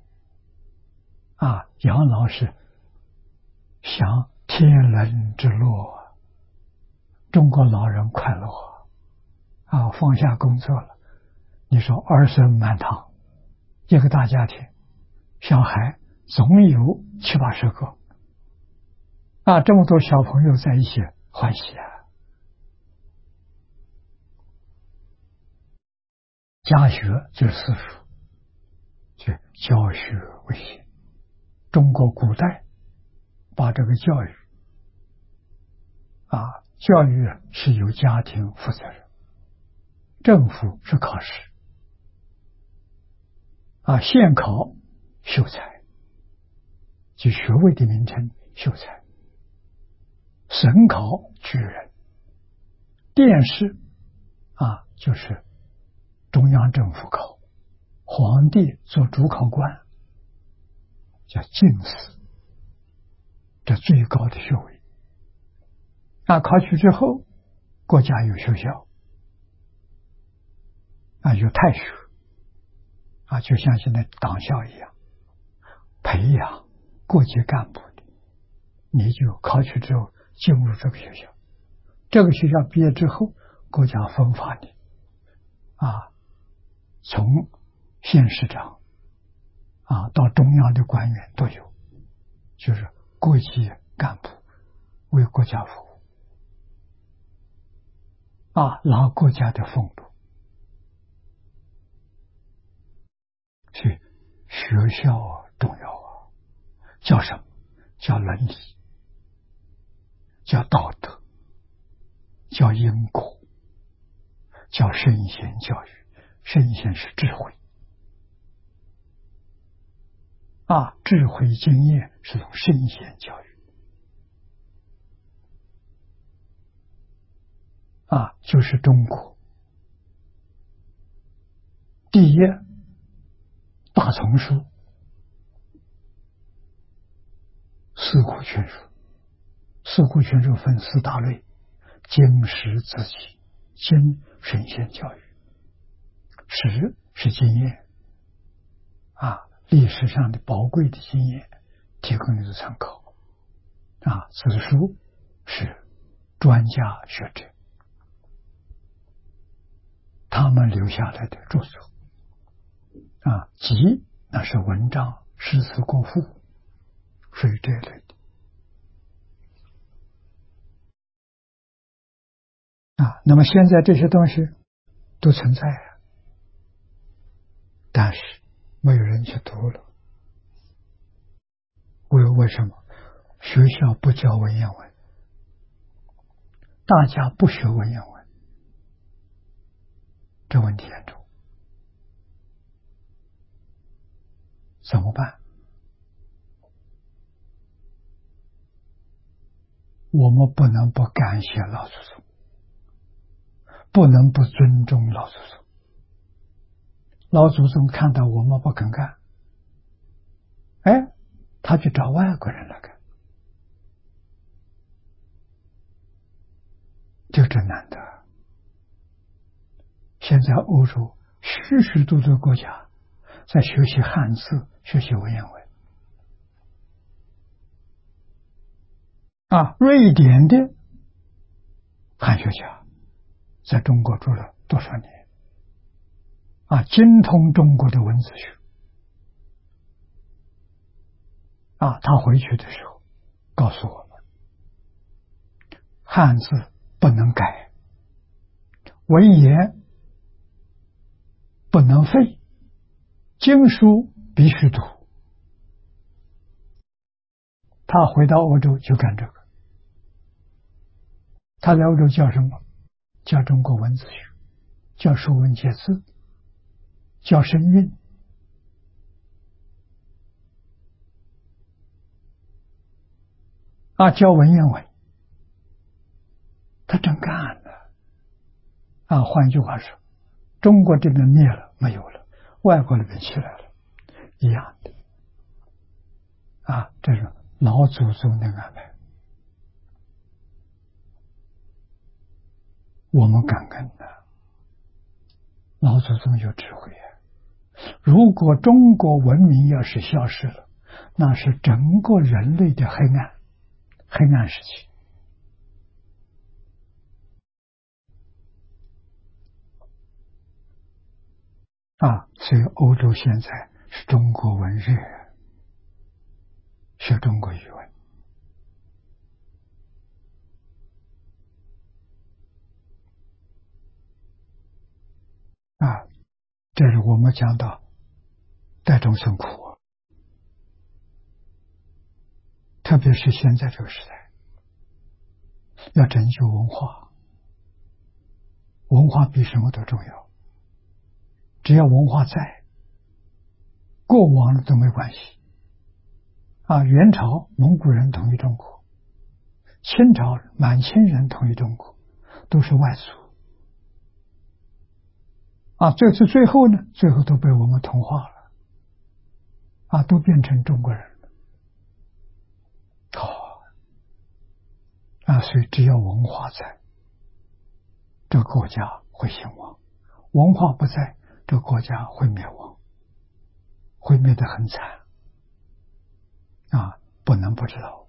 养老是享天伦之乐，中国老人快乐放下工作了，你说儿孙满堂，一个大家庭，小孩总有7-80个这么多小朋友在一起欢喜家学就是私塾，就教学为先。中国古代把这个教育是由家庭负责任，政府是考试县考秀才，即学位的名称秀才，省考举人，殿试就是中央政府考，皇帝做主考官叫进士，这最高的学位考取之后，国家有学校有太学就像现在党校一样，培养各级干部的，你就考取之后进入这个学校，这个学校毕业之后，国家分发你从县市长到中央的官员都有，就是各级干部为国家服务拿国家的俸禄。所以学校重要叫什么？叫伦理，叫道德，叫因果，叫圣贤教育。圣贤是智慧智慧经验是从圣贤教育就是中国第一大丛书四库全书。四库全书分4大类：经、史、子、集。经圣贤教育，史是经验历史上的宝贵的经验，提供你的参考子书是专家学者他们留下来的著作集那是文章诗词歌赋，属于这一类的那么现在这些东西都存在但是没有人去读了。为什么？学校不教文言文， 大家不学文言文，这问题严重，怎么办？我们不能不感谢老祖宗，不能不尊重老祖宗。老祖宗看到我们不肯干，哎，他去找外国人来干，就这难得。现在欧洲许许多多国家在学习汉字，学习文言文。瑞典的汉学家在中国住了多少年，精通中国的文字学。他回去的时候告诉我们，汉字不能改，文言不能废，经书必须读。他回到欧洲就干这个。他在欧洲教什么？教中国文字学，教说文解字，教声韵。教文言文，他真干了。换一句话说，中国这边灭了，没有了，外国那边起来了，一样的。这是老祖宗的安排，我们感恩的。老祖宗有智慧如果中国文明要是消失了，那是整个人类的黑暗时期。所以欧洲现在是中国文热，学中国语文。这是我们讲到代众生苦，特别是现在这个时代，要拯救文化，文化比什么都重要。只要文化在，过往的都没关系。元朝蒙古人统一中国，清朝满清人统一中国，都是外族。最后呢，最后都被我们同化了，都变成中国人了。所以只要文化在，这个国家会兴旺；文化不在，这个国家会灭亡，会灭得很惨。不能不知道。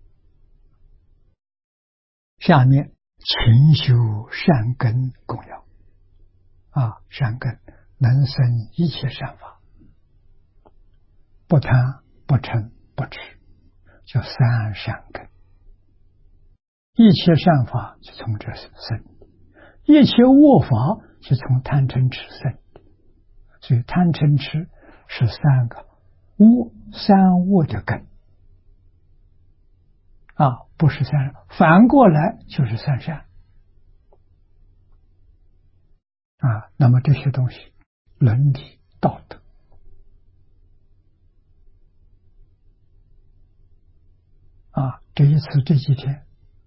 下面勤修善根供养。善根能生一切善法，不贪不嗔不痴，叫三善根。一切善法就从这生，一切恶法就从贪嗔痴生。所以贪嗔痴是三恶的根。不是三善，反过来就是三善。那么这些东西，伦理道德，这一次这几天，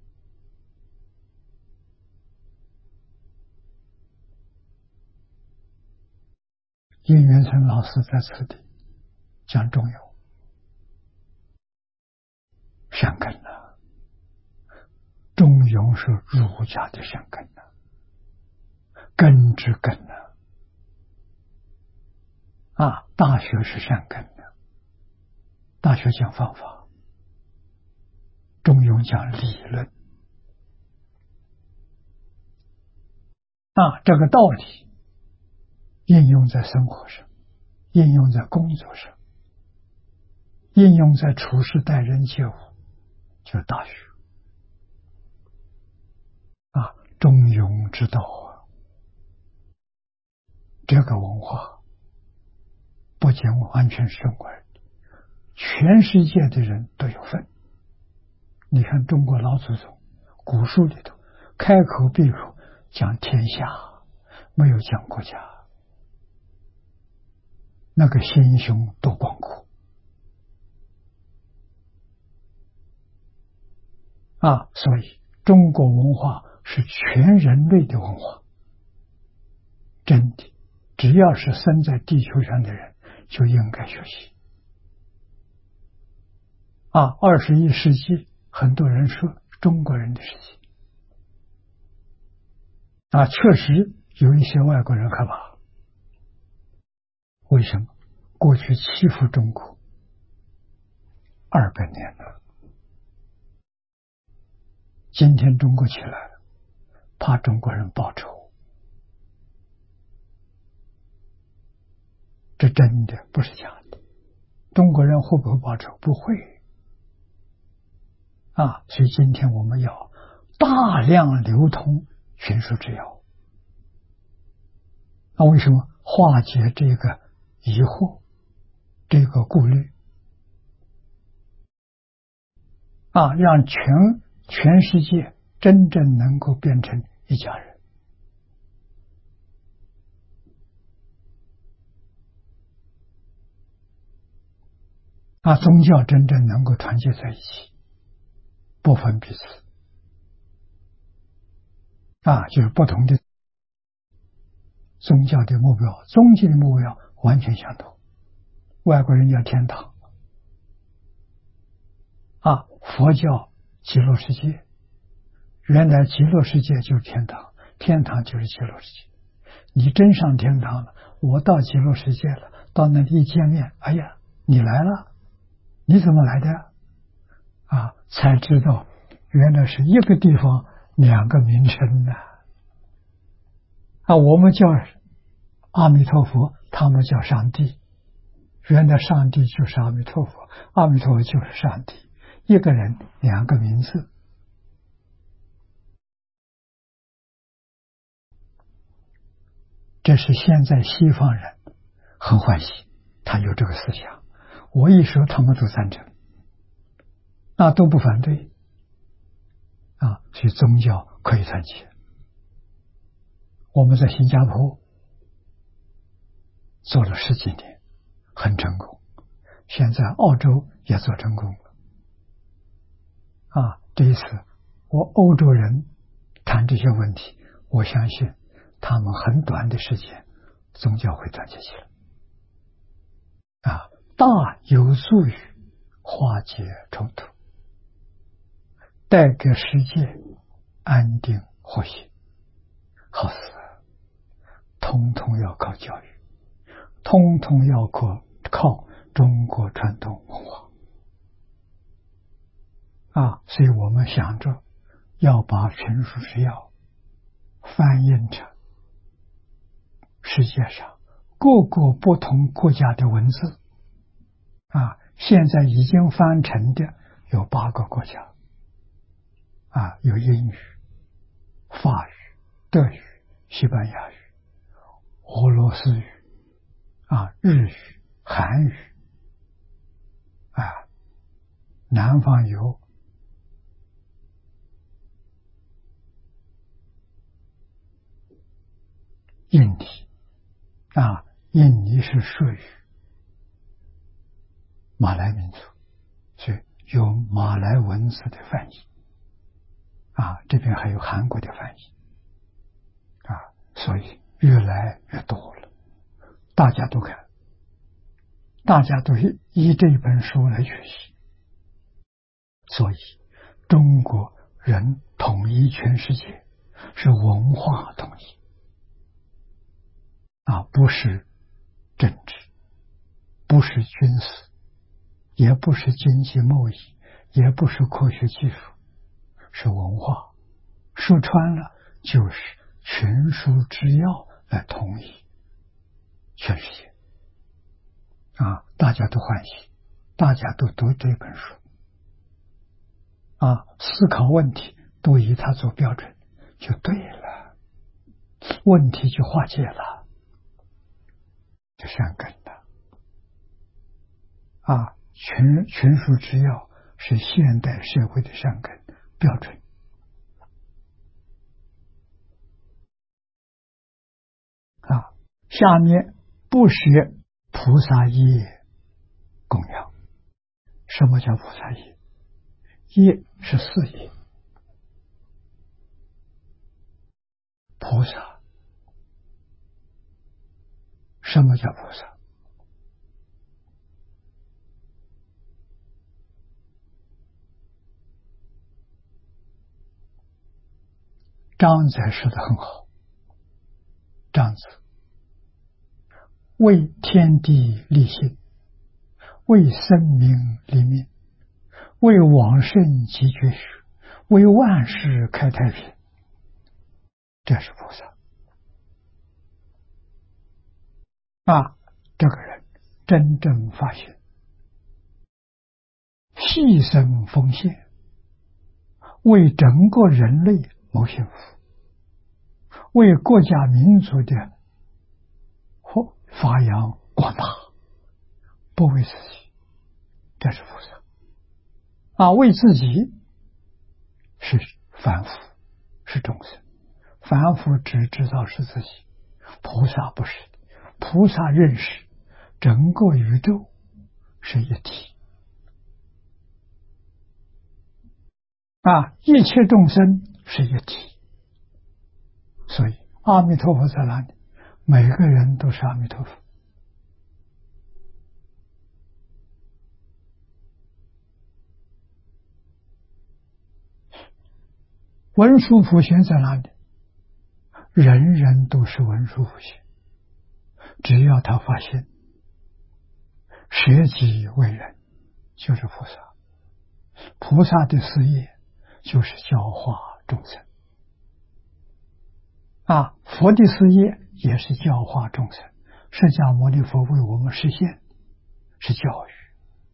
应元成老师在此地讲中有善根了。中庸是儒家的善根了，根之根了。大学是善根的，大学讲方法，中庸讲理论。这个道理应用在生活上，应用在工作上，应用在处事待人接物，就是大学。中庸之道这个文化不仅完全是中国人，全世界的人都有份。你看中国老祖宗古书里头开口闭口讲天下，没有讲国家，那个心胸多广阔啊！所以中国文化是全人类的文化，真的，只要是生在地球上的人就应该学习啊！21世纪，很多人说中国人的事情啊，确实有一些外国人害怕。为什么？过去欺负中国200年了，今天中国起来了，怕中国人报仇，这真的不是假的。中国人会不会报仇？不会啊！所以今天我们要大量流通群书之要。那为什么化解这个疑惑，这个顾虑啊，让全世界真正能够变成一家人啊，宗教真正能够团结在一起，不分彼此啊，就是不同的宗教的目标，终极的目标完全相同。外国人要天堂啊，佛教极乐世界，原来极乐世界就是天堂，天堂就是极乐世界。你真上天堂了，我到极乐世界了，到那里一见面，哎呀，你来了，你怎么来的啊？才知道原来是一个地方2个名称呢啊！我们叫阿弥陀佛，他们叫上帝，原来上帝就是阿弥陀佛，阿弥陀佛就是上帝，一个人2个名字。这是现在西方人很欢喜，他有这个思想，我一说他们都赞成，那都不反对啊，所以宗教可以团结。我们在新加坡做了10几年，很成功，现在澳洲也做成功了啊！这一次我欧洲人谈这些问题，我相信他们很短的时间宗教会团结起来啊，大有助于化解冲突，带给世界安定和谐。好死通通要靠教育，通通要靠中国传统文化啊！所以我们想着要把群书之要翻译成世界上各个不同国家的文字啊，现在已经翻成的有8个国家啊，有英语、法语、德语、西班牙语、俄罗斯语啊、日语、韩语啊，南方有印尼啊，印尼是属于马来民族，所以有马来文字的翻译啊，这边还有韩国的翻译啊，所以越来越多了，大家都看，大家都依这本书来学习，所以中国人统一全世界是文化统一啊，不是政治，不是军事，也不是经济贸易，也不是科学技术，是文化。说穿了就是群书之要来统一全世界啊！大家都欢喜，大家都读这本书啊，思考问题都以它做标准，就对了，问题就化解了，就善根了啊！群书之要是现代社会的善根标准啊。下面不舍菩萨业供养。什么叫菩萨业？业是四业。菩萨，什么叫菩萨？张载说的很好，张子为天地立心，为生民立命，为往圣集绝学，为万世开太平，这是菩萨啊！这个人真正发现，牺牲奉献，为整个人类谋幸福，为国家民族的发扬光大，不为自己，这是菩萨啊！为自己是凡夫，是众生。凡夫只知道是自己，菩萨不是的。菩萨认识整个宇宙是一体啊，一切众生是一体。所以阿弥陀佛在哪里？每个人都是阿弥陀佛。文殊普贤在哪里？人人都是文殊普贤，只要他发现舍己为人，就是菩萨。菩萨的事业就是教化众生啊，佛的事业也是教化众生。释迦牟尼佛为我们实现是教育，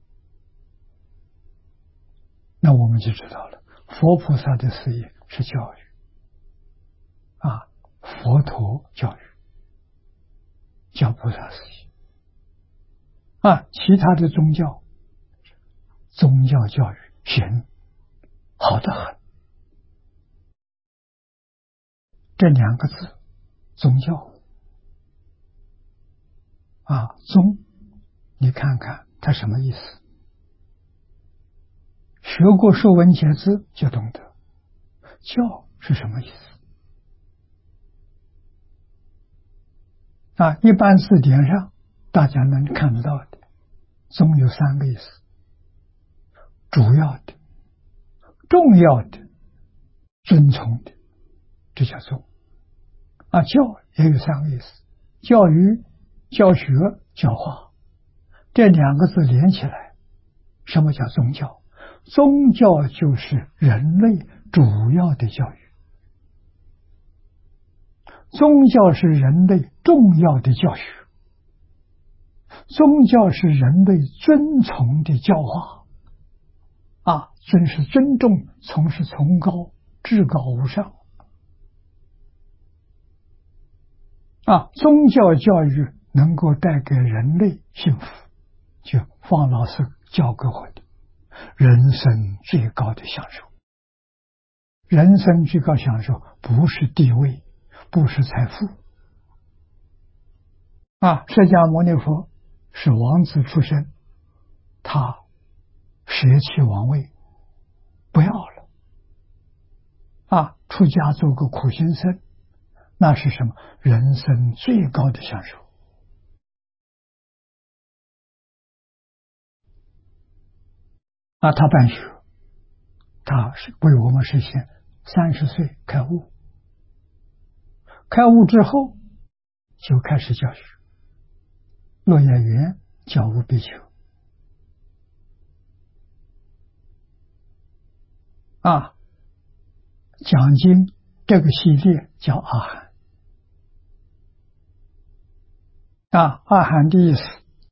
那我们就知道了，佛菩萨的事业是教育啊，佛陀教育，教菩萨事业啊，其他的宗教教育行好得很。这两个字宗教啊，宗你看看它什么意思？学过说文解字就懂得，教是什么意思啊？一般字典上大家能看得到的，宗有三个意思：主要的、重要的、尊崇的，这叫宗啊。教也有三个意思：教育、教学、教化。这两个字连起来，什么叫宗教？宗教就是人类主要的教育，宗教是人类重要的教学，宗教是人类尊崇的教化啊，尊是尊重，崇是崇高，至高无上啊。宗教教育能够带给人类幸福，就方老师教给我的人生最高的享受。人生最高享受不是地位，不是财富啊。释迦牟尼佛是王子出身，他舍弃王位不要了啊，出家做个苦行僧，那是什么？人生最高的享受啊。他办学，他是为我们实现30岁开悟，开悟之后就开始教学，落叶园教无比丘啊，讲经这个系列叫阿含啊。阿含的意思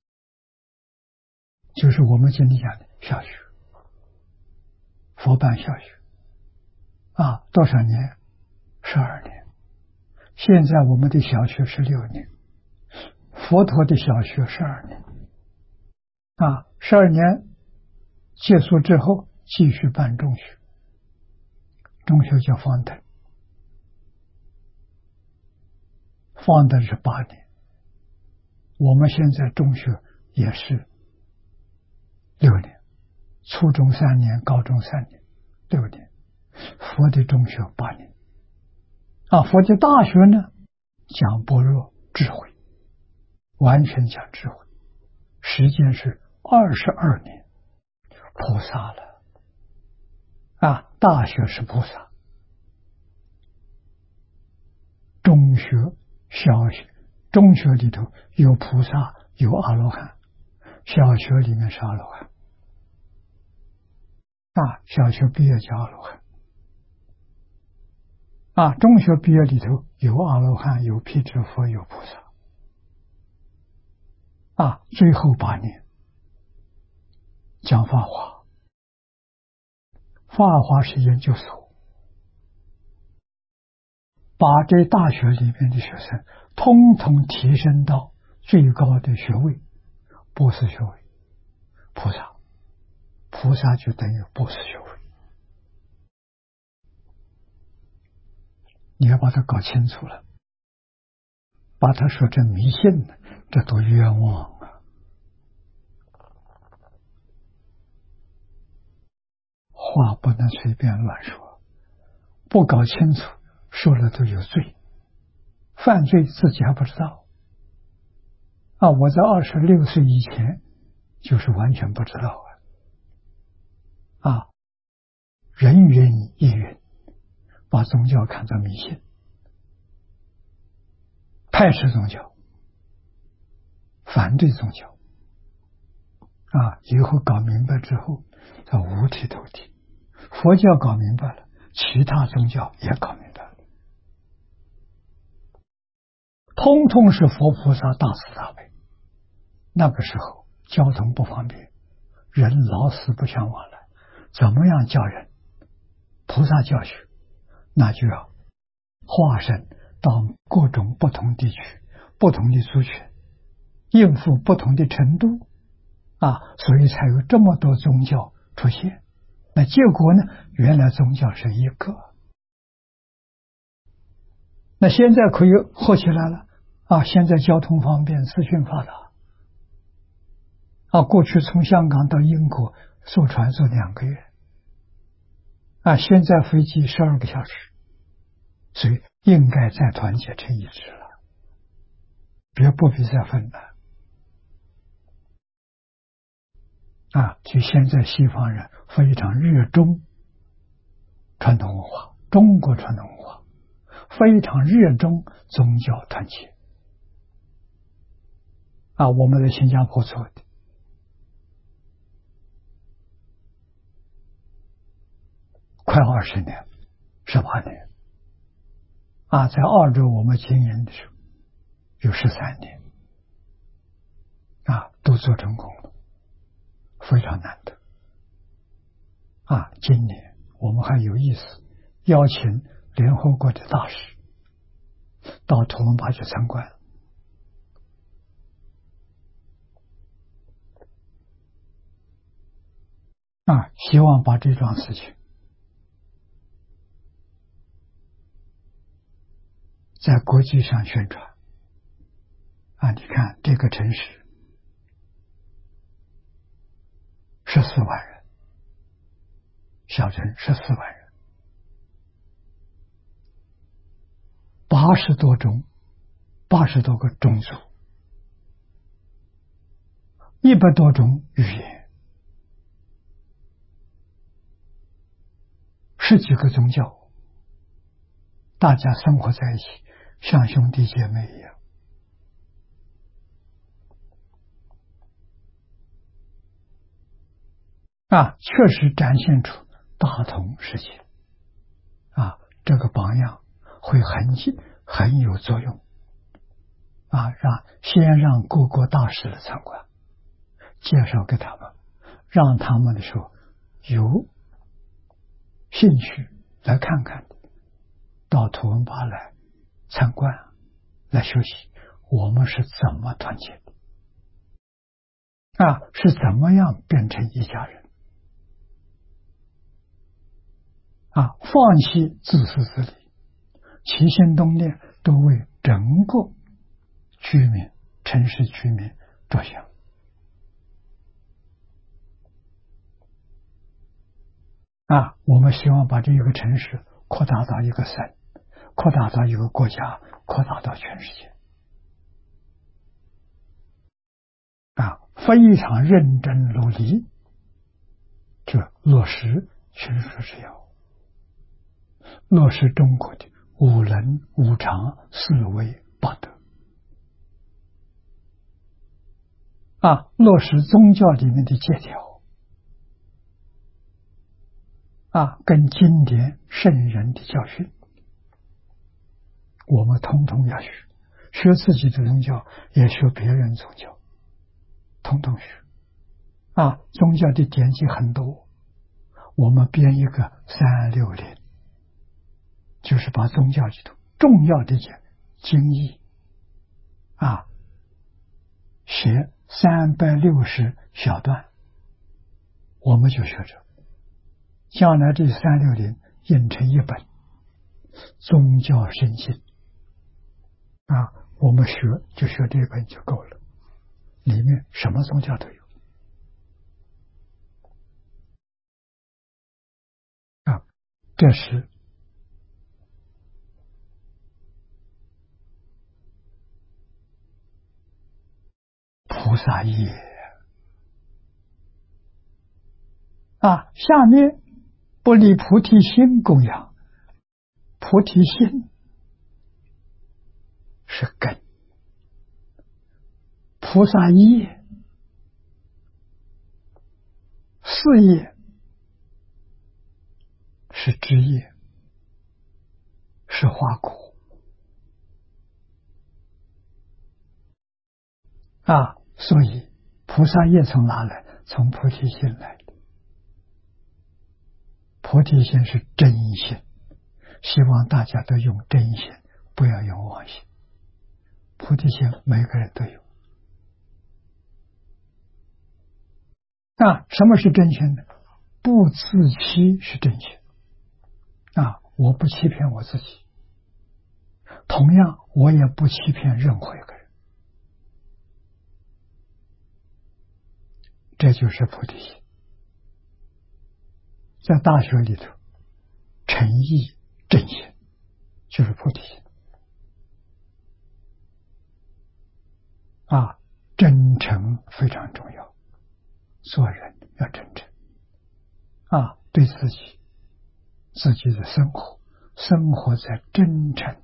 就是我们今天讲的小学，佛办小学啊，多少年？12年。现在我们的小学是6年，佛陀的小学12年啊。12年结束之后继续办中学，中学叫方等。 放的是8年。我们现在中学也是6年，初中3年，高中3年，6年。佛的中学8年。佛的大学呢，讲般若智慧，完全讲智慧，时间是22年，菩萨了。大学是菩萨，中学、小学，中学里头有菩萨，有阿罗汉，小学里面是阿罗汉。小学毕业叫阿罗汉。中学毕业里头有阿罗汉，有辟支佛，有菩萨。最后8年讲法华，法华是研究所，把这大学里面的学生通通提升到最高的学位，博士学位，菩萨，菩萨就等于博士学位。你要把它搞清楚了，把它说成迷信了，这多冤枉啊！话不能随便乱说，不搞清楚，说了都有罪，犯罪自己还不知道。我在26岁以前就是完全不知道人云亦云，把宗教看作迷信，排斥宗教，反对宗教。以后搞明白之后，他五体投地。佛教搞明白了，其他宗教也搞明白了，通通是佛菩萨大慈大悲。那个时候交通不方便，人老死不相往来，怎么样教人？菩萨教学，那就要化身到各种不同地区、不同的族群，应付不同的程度所以才有这么多宗教出现。那结果呢？原来宗教是一个，那现在可以合起来了现在交通方便，资讯发达过去从香港到英国坐船坐2个月现在飞机12个小时，所以应该再团结成一致了，不必再分了就现在西方人非常热衷传统文化，中国传统文化非常热衷宗教团结我们在新加坡做的，快20年，18年在澳洲我们经营的时候有13年都做成功了，非常难得今年我们还有意思邀请联合国的大使到图伦巴去参观希望把这桩事情在国际上宣传你看这个城市14万人，小镇14万人，80多个种族，100多种语言，10几个宗教，大家生活在一起，像兄弟姐妹一样确实展现出大同世界这个榜样会很有作用先让各国大使来参观，介绍给他们，让他们的时候有兴趣来看看，到图文巴来参观，来学习我们是怎么团结的是怎么样变成一家人放弃自私自利，起心动念都为整个居民、城市居民着想。我们希望把这一个城市扩大到一个省，扩大到一个国家，扩大到全世界。非常认真努力，这落实群书之要，落实中国的五伦、五常、四维、八德。落实宗教里面的戒条。跟经典圣人的教训，我们通通要学，学自己的宗教，也学别人宗教，通通学。宗教的典籍很多，我们编一个360，就是把宗教里头重要的经义写360小段，我们就学这。将来这360印成一本宗教圣经我们学就学这本就够了，里面什么宗教都有这是菩萨业下面不离菩提心供养。菩提心是根，菩萨业、事业是枝叶，是花果所以菩萨业从哪来？从菩提心来的。菩提心是真心，希望大家都用真心，不要用妄心。菩提心每个人都有。什么是真心呢？不自欺是真心。我不欺骗我自己，同样我也不欺骗任何一个人，这就是菩提心。在大学里头，诚意正心就是菩提心真诚非常重要，做人要真诚对自己的生活在真诚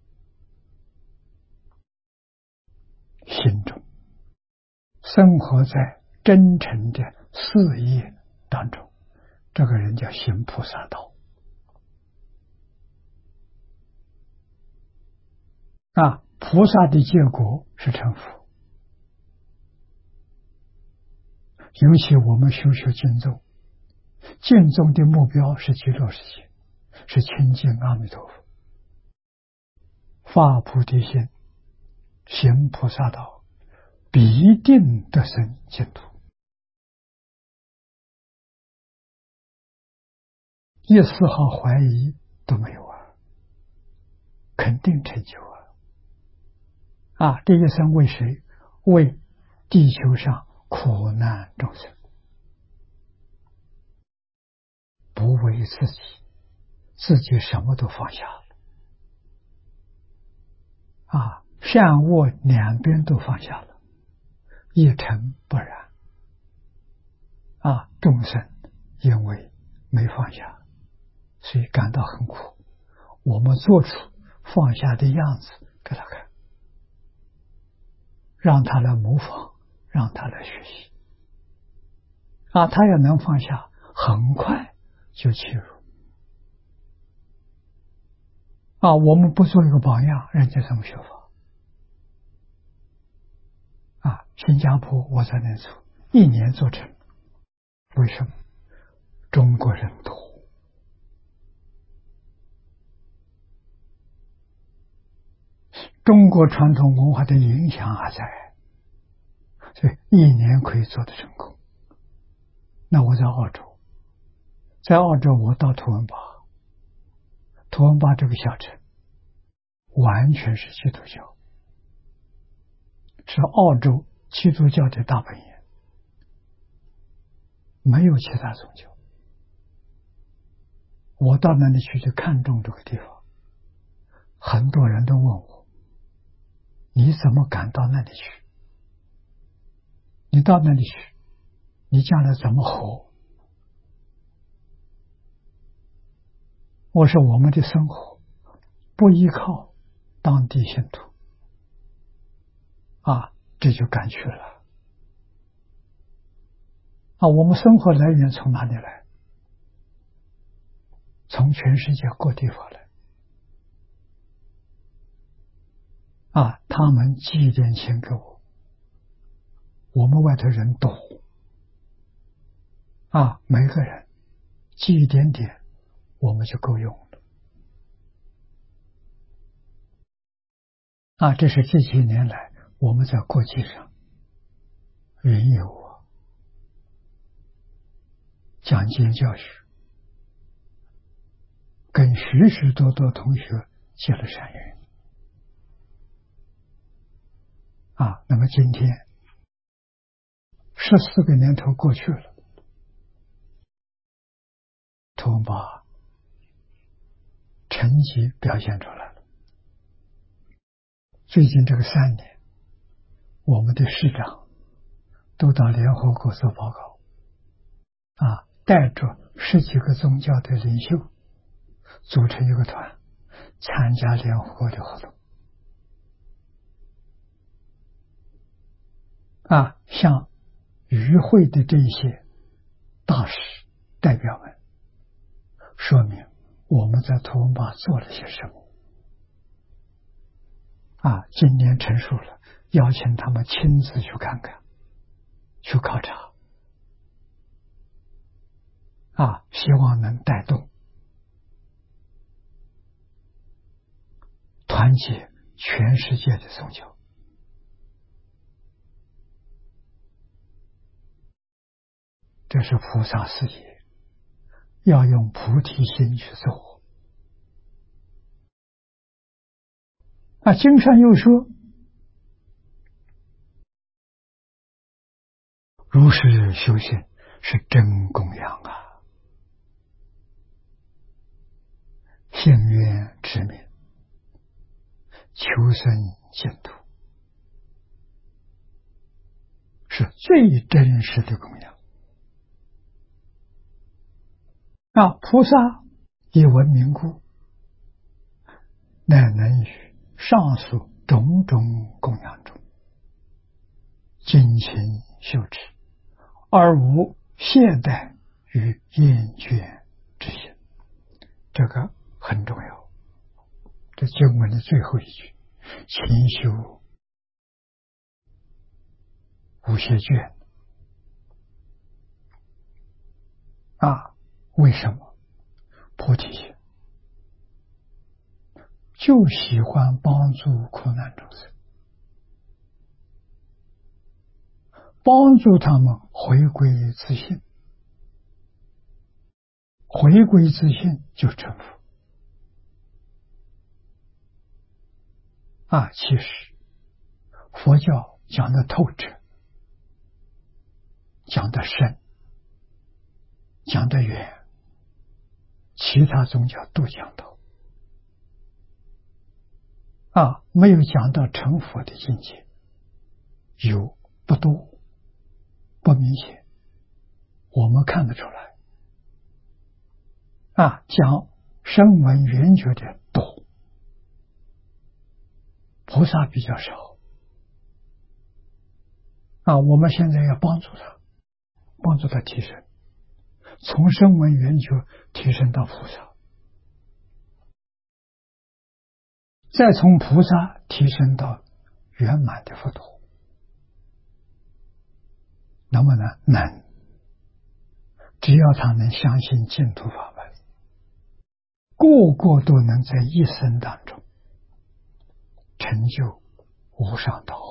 心中，生活在真诚的事业当中，这个人叫行菩萨道菩萨的结果是成佛。尤其我们修净宗，净宗的目标是极乐世界，是亲近阿弥陀佛，发菩提心，行菩萨道，必定得生净土，一丝毫怀疑都没有肯定成就这一生为谁？为地球上苦难众生，不为自己，自己什么都放下了善恶两边都放下了，一尘不染众生因为没放下，所以感到很苦。我们做出放下的样子给他看，让他来模仿，让他来学习他也能放下，很快就切入我们不做一个榜样，人家怎么学法新加坡我在那做1年做成，为什么？中国人多，中国传统文化的影响还在，所以1年可以做得成功。那我在澳洲，我到图文巴这个小城完全是基督教是澳洲基督教的大本营，没有其他宗教。我到那里去就看中这个地方，很多人都问我，你怎么敢到那里去？你到那里去，你将来怎么活？我说我们的生活不依靠当地信徒这就敢去了我们生活来源从哪里来？从全世界各地方来他们寄一点钱给我，我们外头人多每个人寄一点点，我们就够用了这是这些年来我们在国际上云游讲经教学，跟许许多多同学结了善缘那么今天14个年头过去了，图文把成绩表现出来了。最近这个3年，我们的市长都到联合国做报告带着10几个宗教的领袖组成一个团参加联合国的活动向与会的这些大使代表们说明我们在图文巴做了些什么今年成熟了，邀请他们亲自去看看，去考察希望能带动团结全世界的宗教这是菩萨事业，要用菩提心去做经上又说，如是修行是真供养现愿持名，求生净土，是最真实的供养菩萨以闻名故，乃能于上述种种供养中精勤修持，而无懈怠与厌倦之心。这个很重要，这经文的最后一句，勤修无懈倦为什么？菩提心，就喜欢帮助苦难众生，帮助他们回归自信，回归自信就成佛其实佛教讲的透彻，讲的深，讲的远，其他宗教都讲到没有讲到成佛的境界，有不多不明显，我们看得出来讲声闻缘觉的多，菩萨比较少我们现在要帮助他提升，从声闻缘觉提升到菩萨，再从菩萨提升到圆满的佛陀，能不能？能。只要他能相信净土法门，个个都能在一生当中成就无上道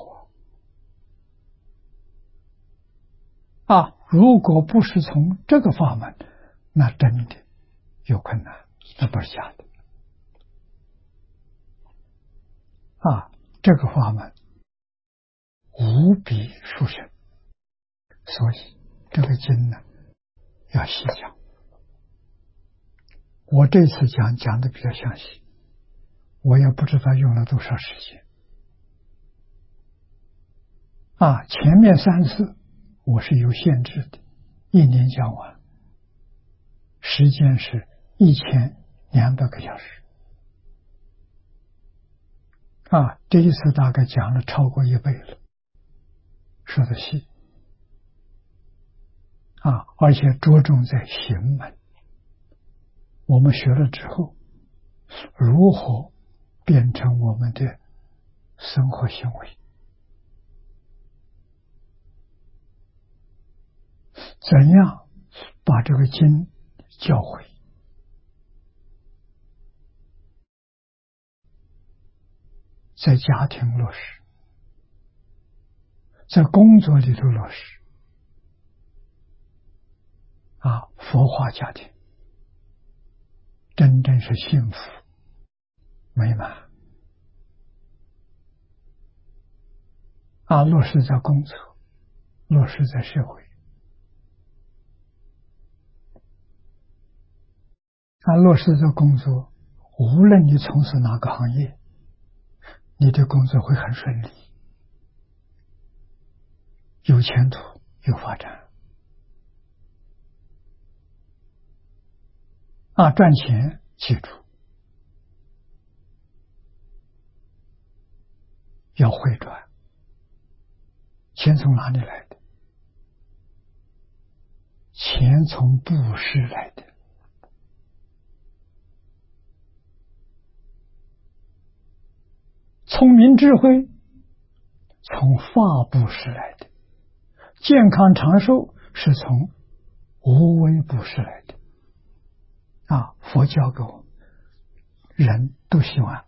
如果不是从这个法门，那真的有困难，那不是假的这个法门无比殊胜，所以这个经呢要细讲。我这次讲的比较详细，我也不知道用了多少时间。前面3次我是有限制的，1年讲完，时间是1200个小时。这一次大概讲了超过1倍了，说的细。而且着重在行门。我们学了之后，如何变成我们的生活行为？怎样把这个经教诲在家庭落实，在工作里头落实？佛化家庭真正是幸福美满。落实在工作，落实在社会。落实在工作，无论你从事哪个行业，你的工作会很顺利，有前途，有发展。赚钱，记住要会赚。钱从哪里来的？钱从布施来的。聪明智慧从法布施来的，健康长寿是从无为布施来的。佛教给我们，人都希望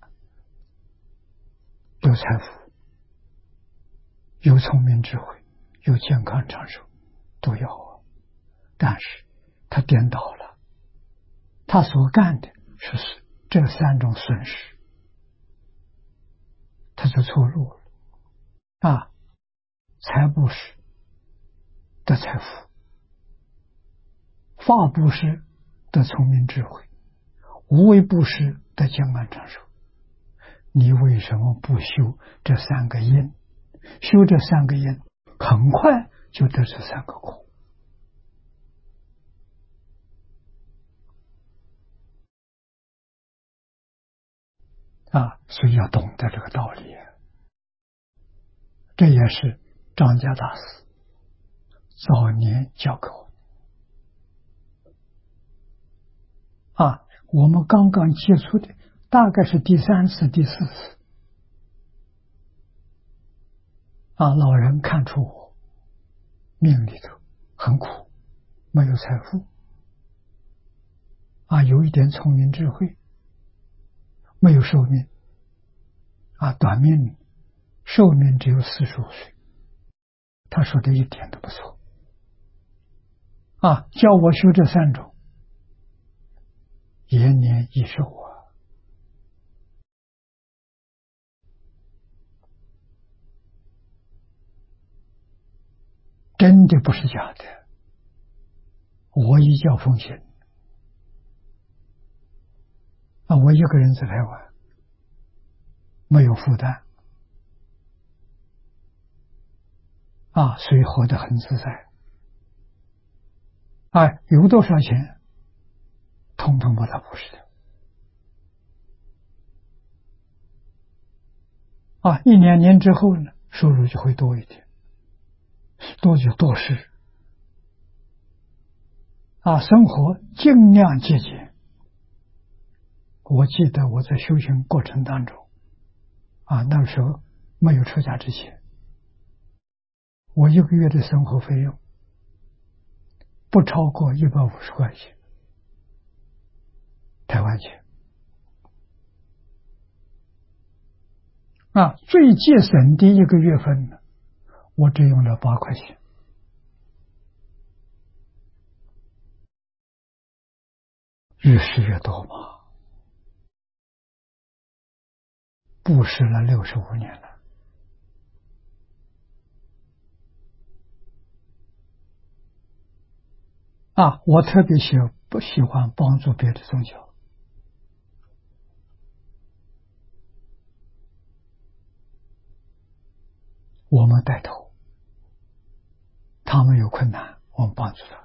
有财富，有聪明智慧，有健康长寿，都要但是他颠倒了，他所干的是这3种损失，他就错路了。财布施的财富，法布施的聪明智慧，无为布施的健康长寿。你为什么不修这3个因？修这3个因，很快就得这3个果。所以要懂得这个道理。这也是张家大师早年教给我。我们刚刚接触的大概是第3次、第4次。老人看出我命里头很苦，没有财富。有一点聪明智慧，没有寿命。短命，寿命只有45岁。他说的一点都不错。教我修这3种，延年益寿真的不是假的。我一教奉行。我一个人在台湾，没有负担。所以活得很自在。有多少钱，统统把它布施掉。1、2年之后呢，收入就会多一点，多就多施。生活尽量节俭。我记得我在修行过程当中，那时候没有出家之前，我1个月的生活费用不超过150块钱，台湾钱。最节省的1个月份呢，我只用了8块钱。越施越多嘛，布施了65年了。 我特别不喜欢帮助别的宗教。我们带头，他们有困难，我们帮助他，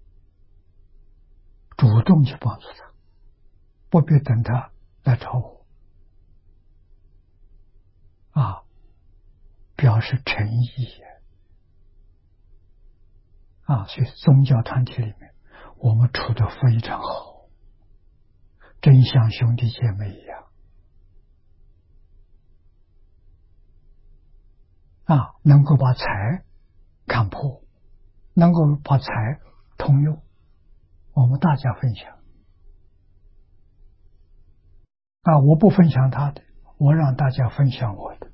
主动去帮助他，不必等他来找我。表示诚意。所以宗教团体里面，我们处得非常好，真像兄弟姐妹一样。能够把财看破，能够把财通用，我们大家分享。我不分享他的，我让大家分享我的。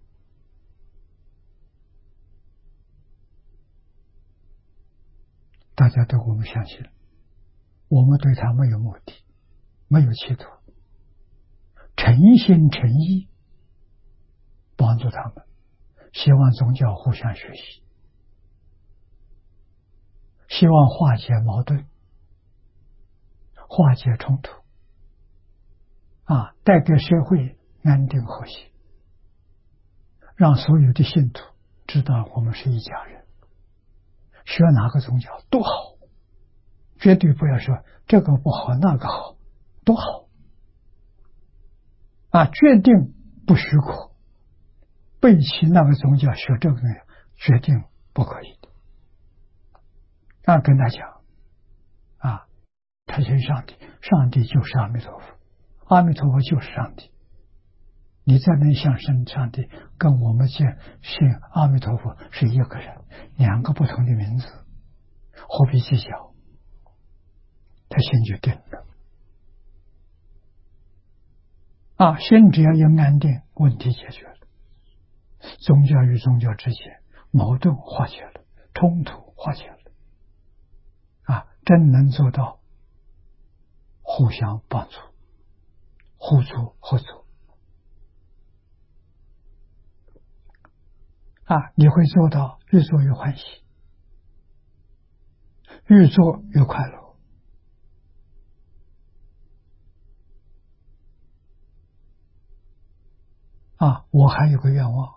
大家对我们相信，我们对他没有目的，没有企图，诚心诚意帮助他们，希望宗教互相学习，希望化解矛盾，化解冲突，带给社会安定和谐，让所有的信徒知道我们是一家人。学哪个宗教都好，绝对不要说这个不好那个好，都好。决定不许可，背弃那个宗教学这个东西，决定不可以的。跟他讲，他信上帝，上帝就是阿弥陀佛，阿弥陀佛就是上帝。你再能相信上帝，跟我们信阿弥陀佛是一个人，两个不同的名字，何必计较？他心就定了。心只要一安定，问题解决了，宗教与宗教之间矛盾化解了，冲突化解了。真能做到互相帮助，互助合作。你会做到越做越欢喜，越做越快乐。我还有个愿望，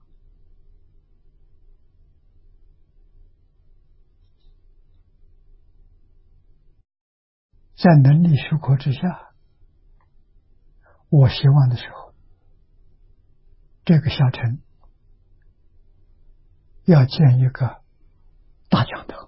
在能力许可之下，我希望的时候，这个小城要建一个大讲堂。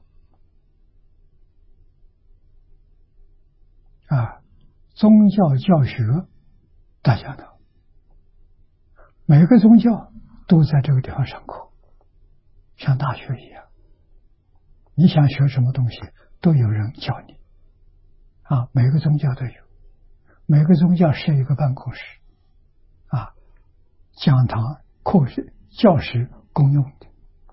宗教教学大讲堂，每个宗教都在这个地方上课，像大学一样。你想学什么东西，都有人教你。每个宗教都有，每个宗教设一个办公室，讲堂、课室、教室公用的。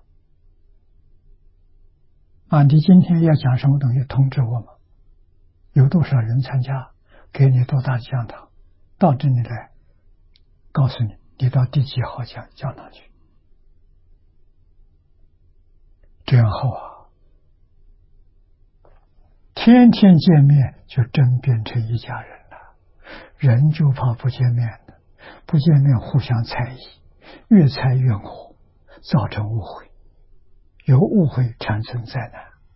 你今天要讲什么东西，通知我们，有多少人参加，给你多大的讲堂，到这里来，告诉你，你到第几号讲堂去。这样好天天见面就真变成一家人了。人就怕不见面的，不见面互相猜疑，越猜越火，造成误会，由误会产生灾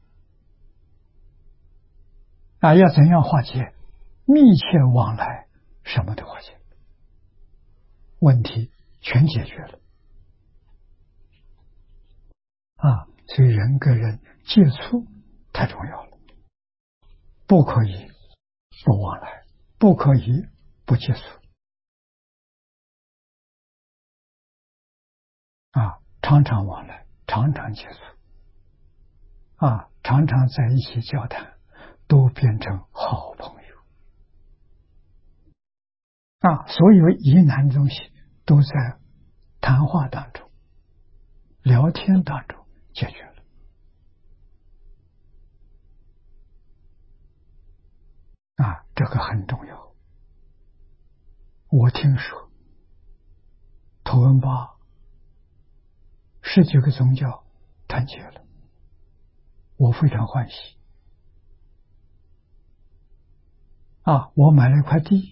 难。要怎样化解？密切往来，什么都化解，问题全解决了。所以人跟人接触太重要了，不可以不往来，不可以不接触。常常往来，常常接触，常常在一起交谈，都变成好朋友。所有疑难的东西都在谈话当中、聊天当中解决了。这个很重要。我听说图文巴10几个宗教团结了，我非常欢喜。 我买了一块地，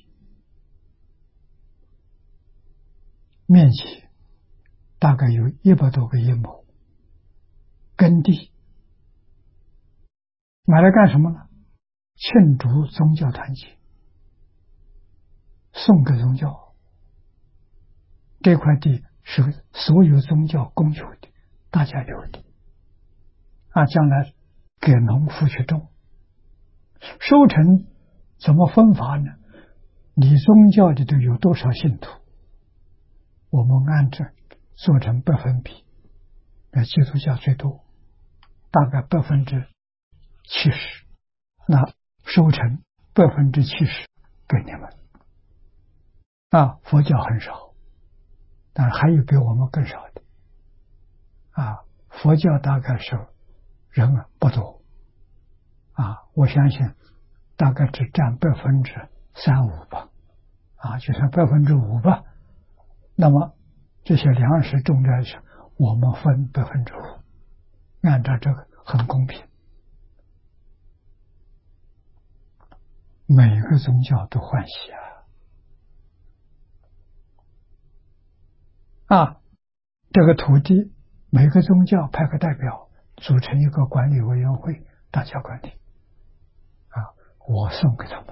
面积大概有100多个1亩，耕地，买来干什么呢？庆祝宗教团结，送给宗教。这块地是所有宗教公有的，大家有的，将来给农夫去种。收成怎么分法呢？你宗教里头有多少信徒，我们按照做成百分比，那基督教最多，大概70%，那收成70%给你们。佛教很少，但是还有比我们更少的。佛教大概是人不多，我相信大概只占3-5%吧，就算5%吧。那么这些粮食种在上，我们分5%，按照这个很公平。每个宗教都欢喜这个土地每个宗教派个代表，组成一个管理委员会，大家管理。我送给他们，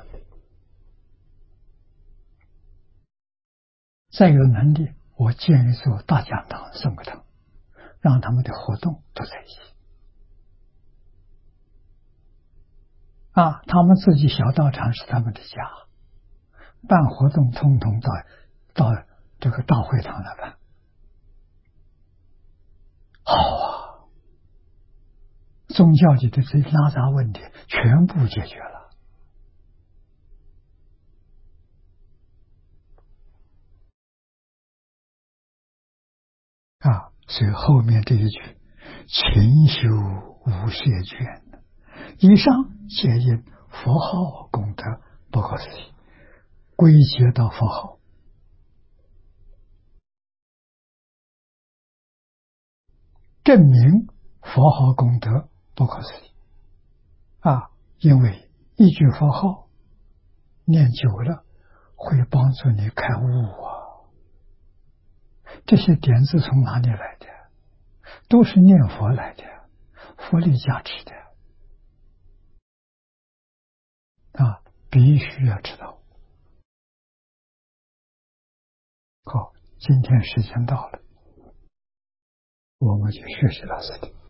再有能力，我建一座大讲堂送给他们，让他们的活动都在一起。他们自己小道场是他们的家，办活动通通到这个大会堂来办。好宗教里的这拉杂问题全部解决了。所以后面这一句勤修无懈倦，以上皆因佛号功德不可思议，归结到佛号，证明佛号功德不可思议。因为一句佛号念久了会帮助你开悟这些点子从哪里来的？都是念佛来的，佛力加持的必须要知道。好，今天时间到了，我们就学习到这里。